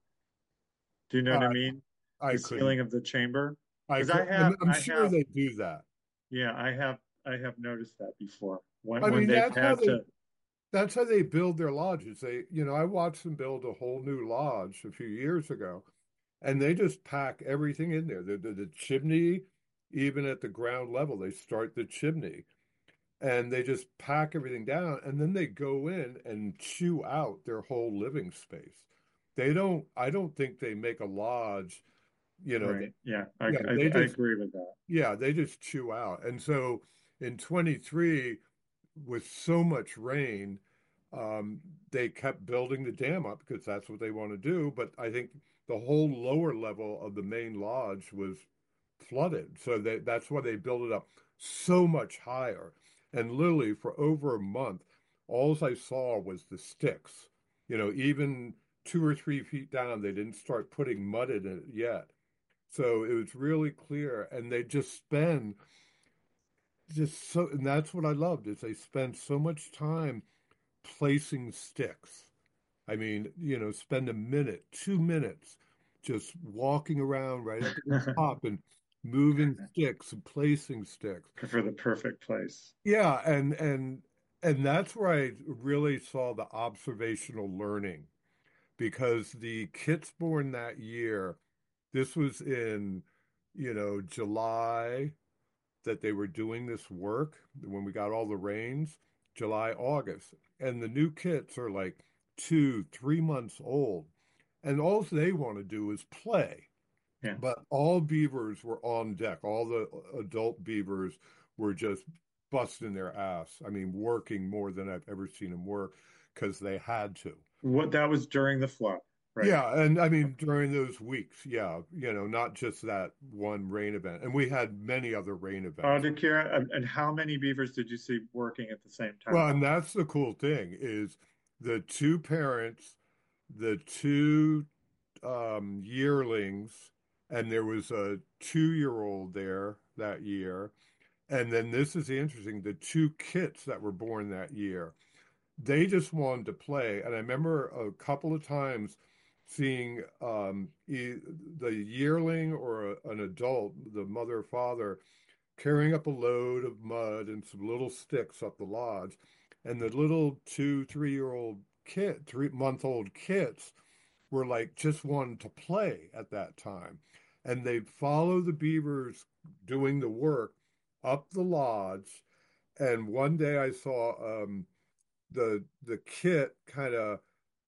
Do you know what I I, mean? I The couldn't, ceiling of the chamber? I Because could, I I'm, have, I'm I sure have, they do that. yeah, I have, I have noticed that before when I when mean, they've that's how had they to. that's how they build their lodges. They, you know, I watched them build a whole new lodge a few years ago, and they just pack everything in there. The, the, the chimney, even at the ground level, they start the chimney and they just pack everything down, and then they go in and chew out their whole living space. They don't, I don't think they make a lodge, you know, that, Right. Yeah, I, yeah, I they I just, agree with that. yeah, they just chew out. And so in twenty-three, with so much rain, um, they kept building the dam up because that's what they want to do. But I think the whole lower level of the main lodge was flooded. So they, that's why they built it up so much higher. And literally for over a month, all I saw was the sticks. You know, even two or three feet down, they didn't start putting mud in it yet. So it was really clear. And they just spend just so, and that's what I loved is they spend so much time placing sticks. I mean, you know, spend a minute, two minutes just walking around right up to the top and moving sticks and placing sticks. For the perfect place. Yeah, and and and that's where I really saw the observational learning because the kits born that year, this was in, you know, July that they were doing this work when we got all the rains, July, August. And the new kits are like two, three months old. And all they want to do is play. Yeah. But all beavers were on deck. All the adult beavers were just busting their ass. I mean, working more than I've ever seen them work because they had to. What that was during the flood, right? Yeah, and I mean during those weeks, yeah, you know, not just that one rain event. And we had many other rain Uh, events. Dakira, and, and how many beavers did you see working at the same time? Well, and that's the cool thing is the two parents, the two um, yearlings, and there was a two-year-old there that year. And then this is interesting, the two kits that were born that year, they just wanted to play. And I remember a couple of times seeing um, e the yearling or a, an adult, the mother or father, carrying up a load of mud and some little sticks up the lodge. And the little two, three year old kid, three month old kids were like just wanting to play at that time. And they'd follow the beavers doing the work up the lodge. And one day I saw um, the the kit kind of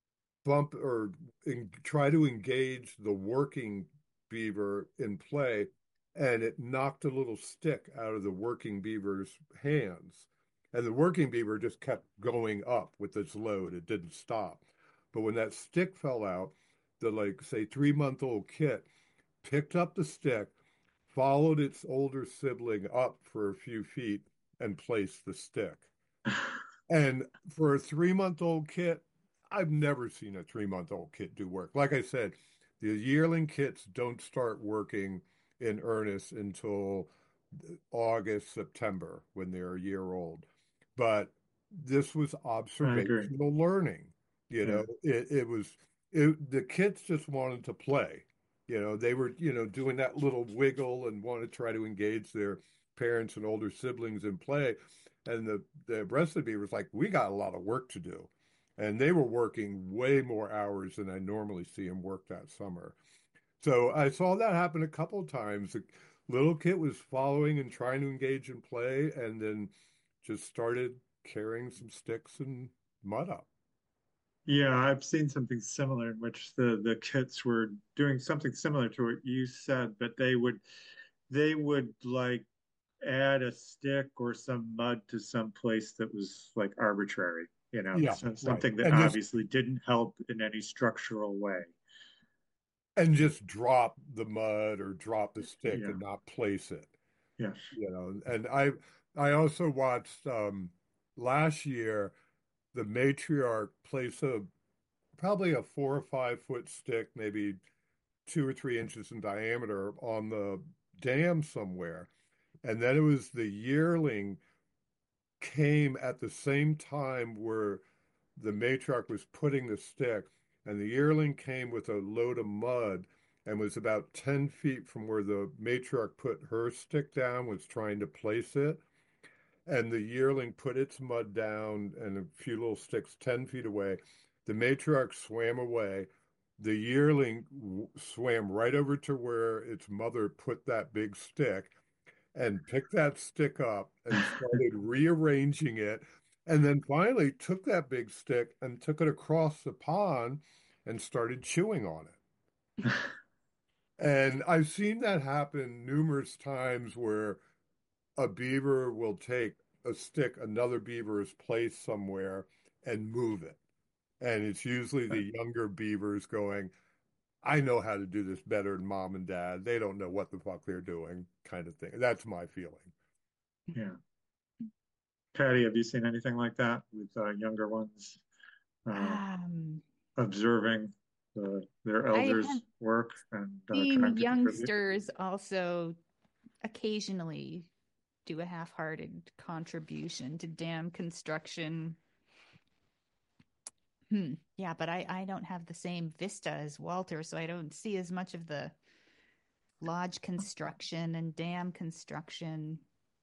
bump or in, try to engage the working beaver in play, and it knocked a little stick out of the working beaver's hands. And the working beaver just kept going up with its load. It didn't stop. But when that stick fell out, the like say three month old kit picked up the stick, followed its older sibling up for a few feet, and placed the stick. And for a three month old kit, I've never seen a three month old kit do work. Like I said, the yearling kits don't start working in earnest until August, September when they're a year old. But this was I agree. observational learning. You Yeah. know, it, it was it, the kids just wanted to play. You know, they were, you know, doing that little wiggle and want to try to engage their parents and older siblings in play. And the, the rest of the beavers like, we got a lot of work to do. And they were working way more hours than I normally see them work that summer. So I saw that happen a couple of times. The little kid was following and trying to engage in play, and then just started carrying some sticks and mud up. Yeah, I've seen something similar in which the the kits were doing something similar to what you said, but they would they would like add a stick or some mud to some place that was like arbitrary, you know, Yeah, so right. something that And just obviously didn't help in any structural way. and just drop the mud or drop the stick Yeah, and not place it. yeah. You know, and I I also watched um last year the matriarch place a probably a four or five foot stick, maybe two or three inches in diameter on the dam somewhere. And then it was the yearling came at the same time where the matriarch was putting the stick, and the yearling came with a load of mud and was about ten feet from where the matriarch put her stick down, was trying to place it. And the yearling put its mud down and a few little sticks ten feet away. The matriarch swam away. The yearling w- swam right over to where its mother put that big stick and picked that stick up and started rearranging it. And then finally took that big stick and took it across the pond and started chewing on it. And I've seen that happen numerous times where a beaver will take a stick another beaver has placed somewhere and move it. And it's usually the younger beavers going, I know how to do this better than mom and dad. They don't know what the fuck they're doing, kind of thing. That's my feeling. Yeah. Patty, have you seen anything like that with uh, younger ones uh, Um, observing the, their I have elders' work and uh, seen trying to contribute? youngsters also occasionally do a half-hearted contribution to dam construction. Hmm. Yeah, but I I don't have the same vista as Walter, so I don't see as much of the lodge construction and dam construction.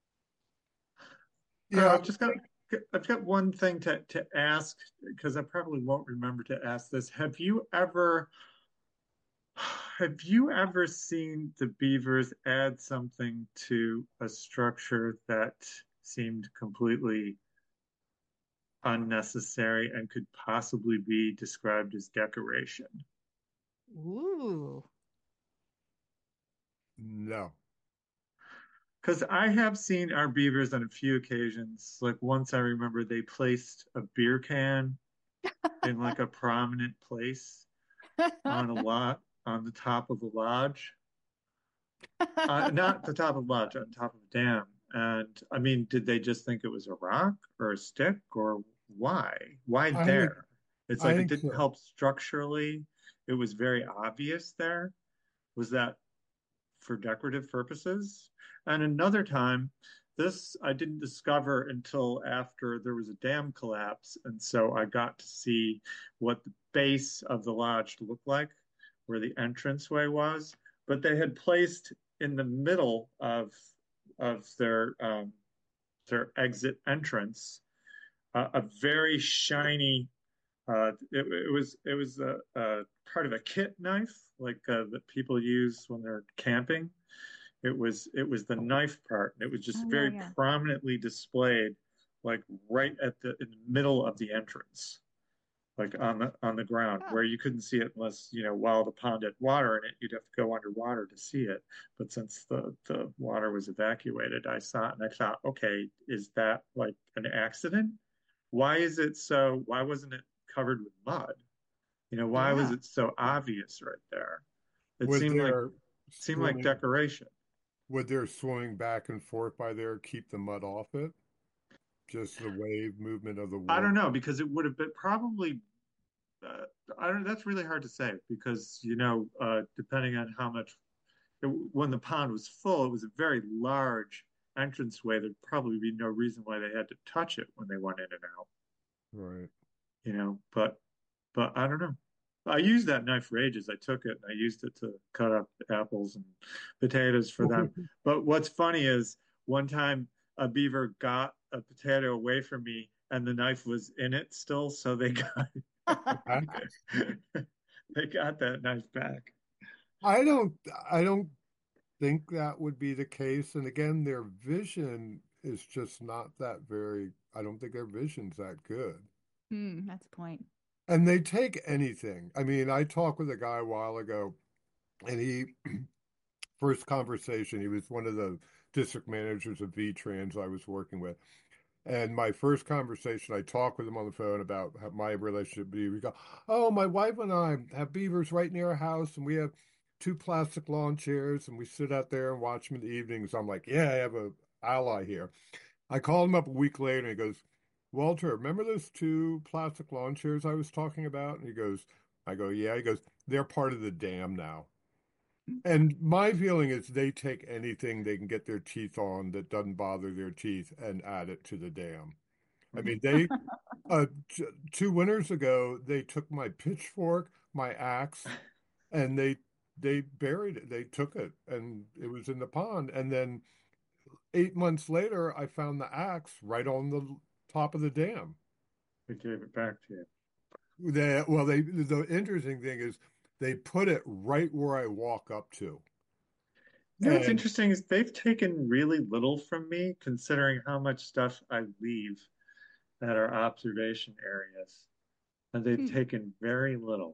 Uh, Yeah, I've just got I've got one thing to to ask because I probably won't remember to ask this. Have you ever have you ever seen the beavers add something to a structure that seemed completely unnecessary and could possibly be described as decoration? Ooh. no. Because I have seen our beavers on a few occasions. Like once I remember they placed a beer can in like a prominent place on a lot on the top of a lodge. Uh, not the top of a lodge, on top of a dam. And I mean, did they just think it was a rock or a stick or why? Why I think there? It's I like it think didn't so. help structurally. It was very obvious there. Was that for decorative purposes? And another time, this I didn't discover until after there was a dam collapse. And so I got to see what the base of the lodge looked like, where the entranceway was. But they had placed in the middle of of their um, their exit entrance uh, a very shiny uh, it, it was it was a, a part of a kit knife like uh, that people use when they're camping. It was it was the knife part. It was just Oh yeah, very yeah. prominently displayed, like right at the in the middle of the entrance, like on the on the ground Oh, where you couldn't see it unless, you know, while the pond had water in it, you'd have to go underwater to see it. But since the the water was evacuated, I saw it and I thought, okay, is that like an accident? Why is it so? Why wasn't it covered with mud? You know, why was yeah. it so obvious right there? It Would seemed like their seemed like swimming decoration. would their swimming back and forth by there keep the mud off it? Just the wave movement of the I water. don't know because it would have been probably uh, I don't. That's really hard to say because you know, uh, depending on how much it, when the pond was full, it was a very large entranceway. There'd probably be no reason why they had to touch it when they went in and out. Right. You know, but but I don't know. I used that knife for ages. I took it and I used it to cut up apples and potatoes for them. But what's funny is one time a beaver got a potato away from me and the knife was in it still, so they got Back? they got that knife back. I don't I don't think that would be the case. And again, their vision is just not that very, I don't think their vision's that good. Hmm, that's a point. And they take anything. I mean, I talked with a guy a while ago, and he, first conversation, he was one of the district managers of V-Trans I was working with. And my first conversation, I talked with him on the phone about how my relationship with beavers. We go, oh, my wife and I have beavers right near our house, and we have two plastic lawn chairs, and we sit out there and watch them in the evenings. I'm like, yeah, I have a ally here. I called him up a week later, and he goes, Walter, remember those two plastic lawn chairs I was talking about? And he goes, I go, yeah. He goes, they're part of the dam now. And my feeling is they take anything they can get their teeth on that doesn't bother their teeth and add it to the dam. I mean, they uh, t two winters ago they took my pitchfork, my axe, and they they buried it. They took it, and it was in the pond. And then eight months later, I found the axe right on the top of the dam. They gave it back to you. They, well, they the interesting thing is they put it right where I walk up to. You know what's And interesting is they've taken really little from me, considering how much stuff I leave at our observation areas. And they've Hmm. taken very little.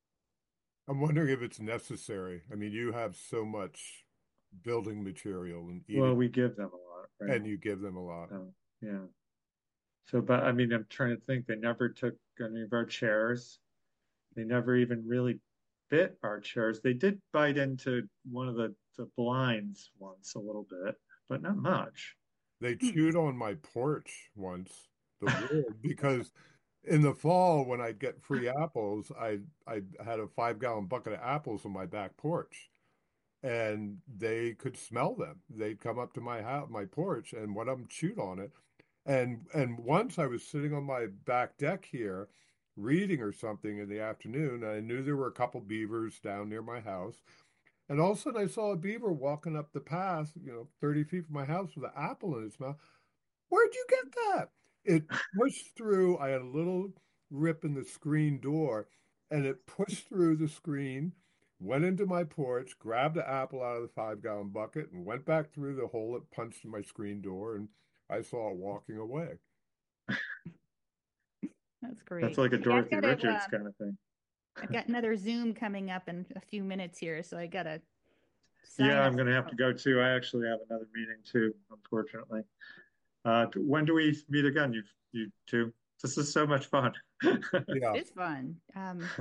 I'm wondering if it's necessary. I mean, you have so much building material and Well, eating, we give them a lot, right? and you give them a lot. So, yeah. So, but I mean, I'm trying to think. They never took any of our chairs. They never even really bit our chairs. They did bite into one of the, the blinds once a little bit, but not much. They Hmm. chewed on my porch once, the wood, because in the fall when I'd get free apples, I I had a five gallon bucket of apples on my back porch, and they could smell them. They'd come up to my house, my porch, and one of them chewed on it. And and once I was sitting on my back deck here, reading or something in the afternoon, and I knew there were a couple beavers down near my house. And all of a sudden I saw a beaver walking up the path, you know, thirty feet from my house with an apple in its mouth. Where'd you get that? It pushed through. I had a little rip in the screen door, and it pushed through the screen, went into my porch, grabbed the apple out of the five gallon bucket, and went back through the hole it punched in my screen door, and I saw it walking away. That's That's great. like a Hey, I've Dorothy got to, Richards uh, kind of thing. I've got another Zoom coming up in a few minutes here, so I gotta Yeah, sign I'm us going to have to out. go too. I actually have another meeting too, unfortunately. Uh, when do we meet again, you you two? This is so much fun. Yeah. It's fun. Um,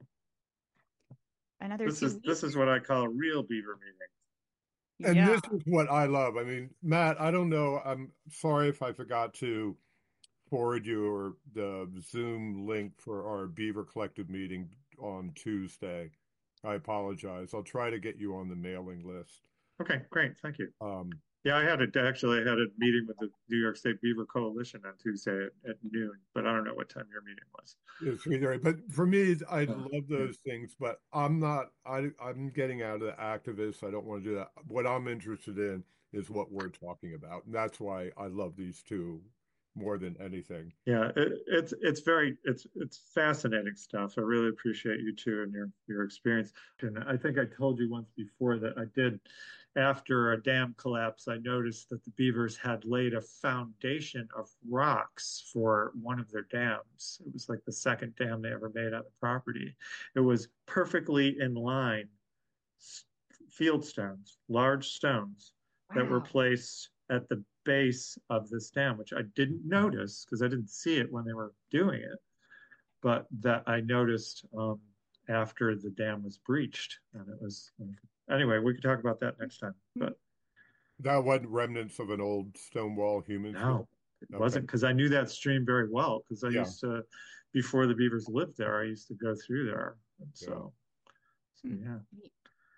another This two is this weeks. is what I call a real beaver meeting. And Yeah. this is what I love. I mean, Matt, I don't know. I'm sorry if I forgot to forward you or the Zoom link for our Beaver Collective meeting on Tuesday. I apologize. I'll try to get you on the mailing list. Okay, great. Thank you. Um, Yeah, I had a actually I had a meeting with the New York State Beaver Coalition on Tuesday at, at noon, but I don't know what time your meeting was. it's really, but for me, I Uh, love yeah, those things, but I'm not, I, I'm getting out of the activists. I don't want to do that. What I'm interested in is what we're talking about. And that's why I love these two more than anything. yeah. It, it's it's very it's it's fascinating stuff. I really appreciate you too and your your experience. And I think I told you once before that I did after a dam collapse. I noticed that the beavers had laid a foundation of rocks for one of their dams. It was like the second dam they ever made on the property. It was perfectly in line, field stones, large stones that were Wow. placed at the base of this dam, which I didn't notice because I didn't see it when they were doing it, but that I noticed um, after the dam was breached. And it was, anyway, we could talk about that next time. But That wasn't remnants of an old Stonewall human stream. no, it Okay. wasn't because I knew that stream very well because I Yeah. used to, before the beavers lived there, I used to go through there. And Yeah. so, so Hmm. yeah. Neat.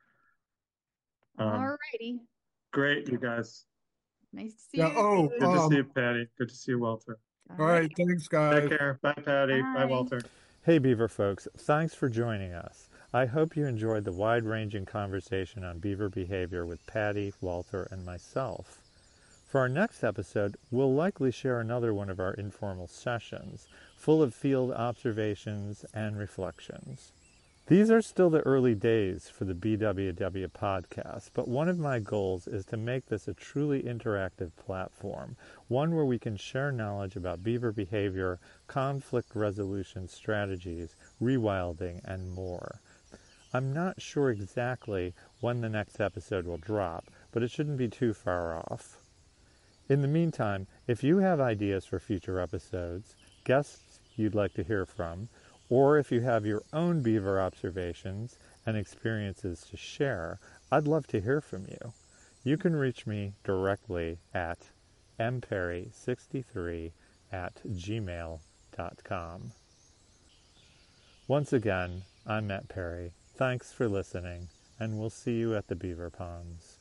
Um, All righty. great, you guys. Nice to see Yeah. you, Oh, David. Good to see you, um, Patty. Good to see you, Walter. All all right. right. Thanks, Take guys. care. Bye, Patty. Bye, Bye. Walter. Hey, Beaver folks, thanks for joining us. I hope you enjoyed the wide-ranging conversation on beaver behavior with Patty, Walter, and myself. For our next episode, we'll likely share another one of our informal sessions, full of field observations and reflections. These are still the early days for the B W W podcast, but one of my goals is to make this a truly interactive platform, one where we can share knowledge about beaver behavior, conflict resolution strategies, rewilding, and more. I'm not sure exactly when the next episode will drop, but it shouldn't be too far off. In the meantime, if you have ideas for future episodes, guests you'd like to hear from, or if you have your own beaver observations and experiences to share, I'd love to hear from you. You can reach me directly at m perry sixty-three at gmail dot com. Once again, I'm Matt Perry. Thanks for listening, and we'll see you at the beaver ponds.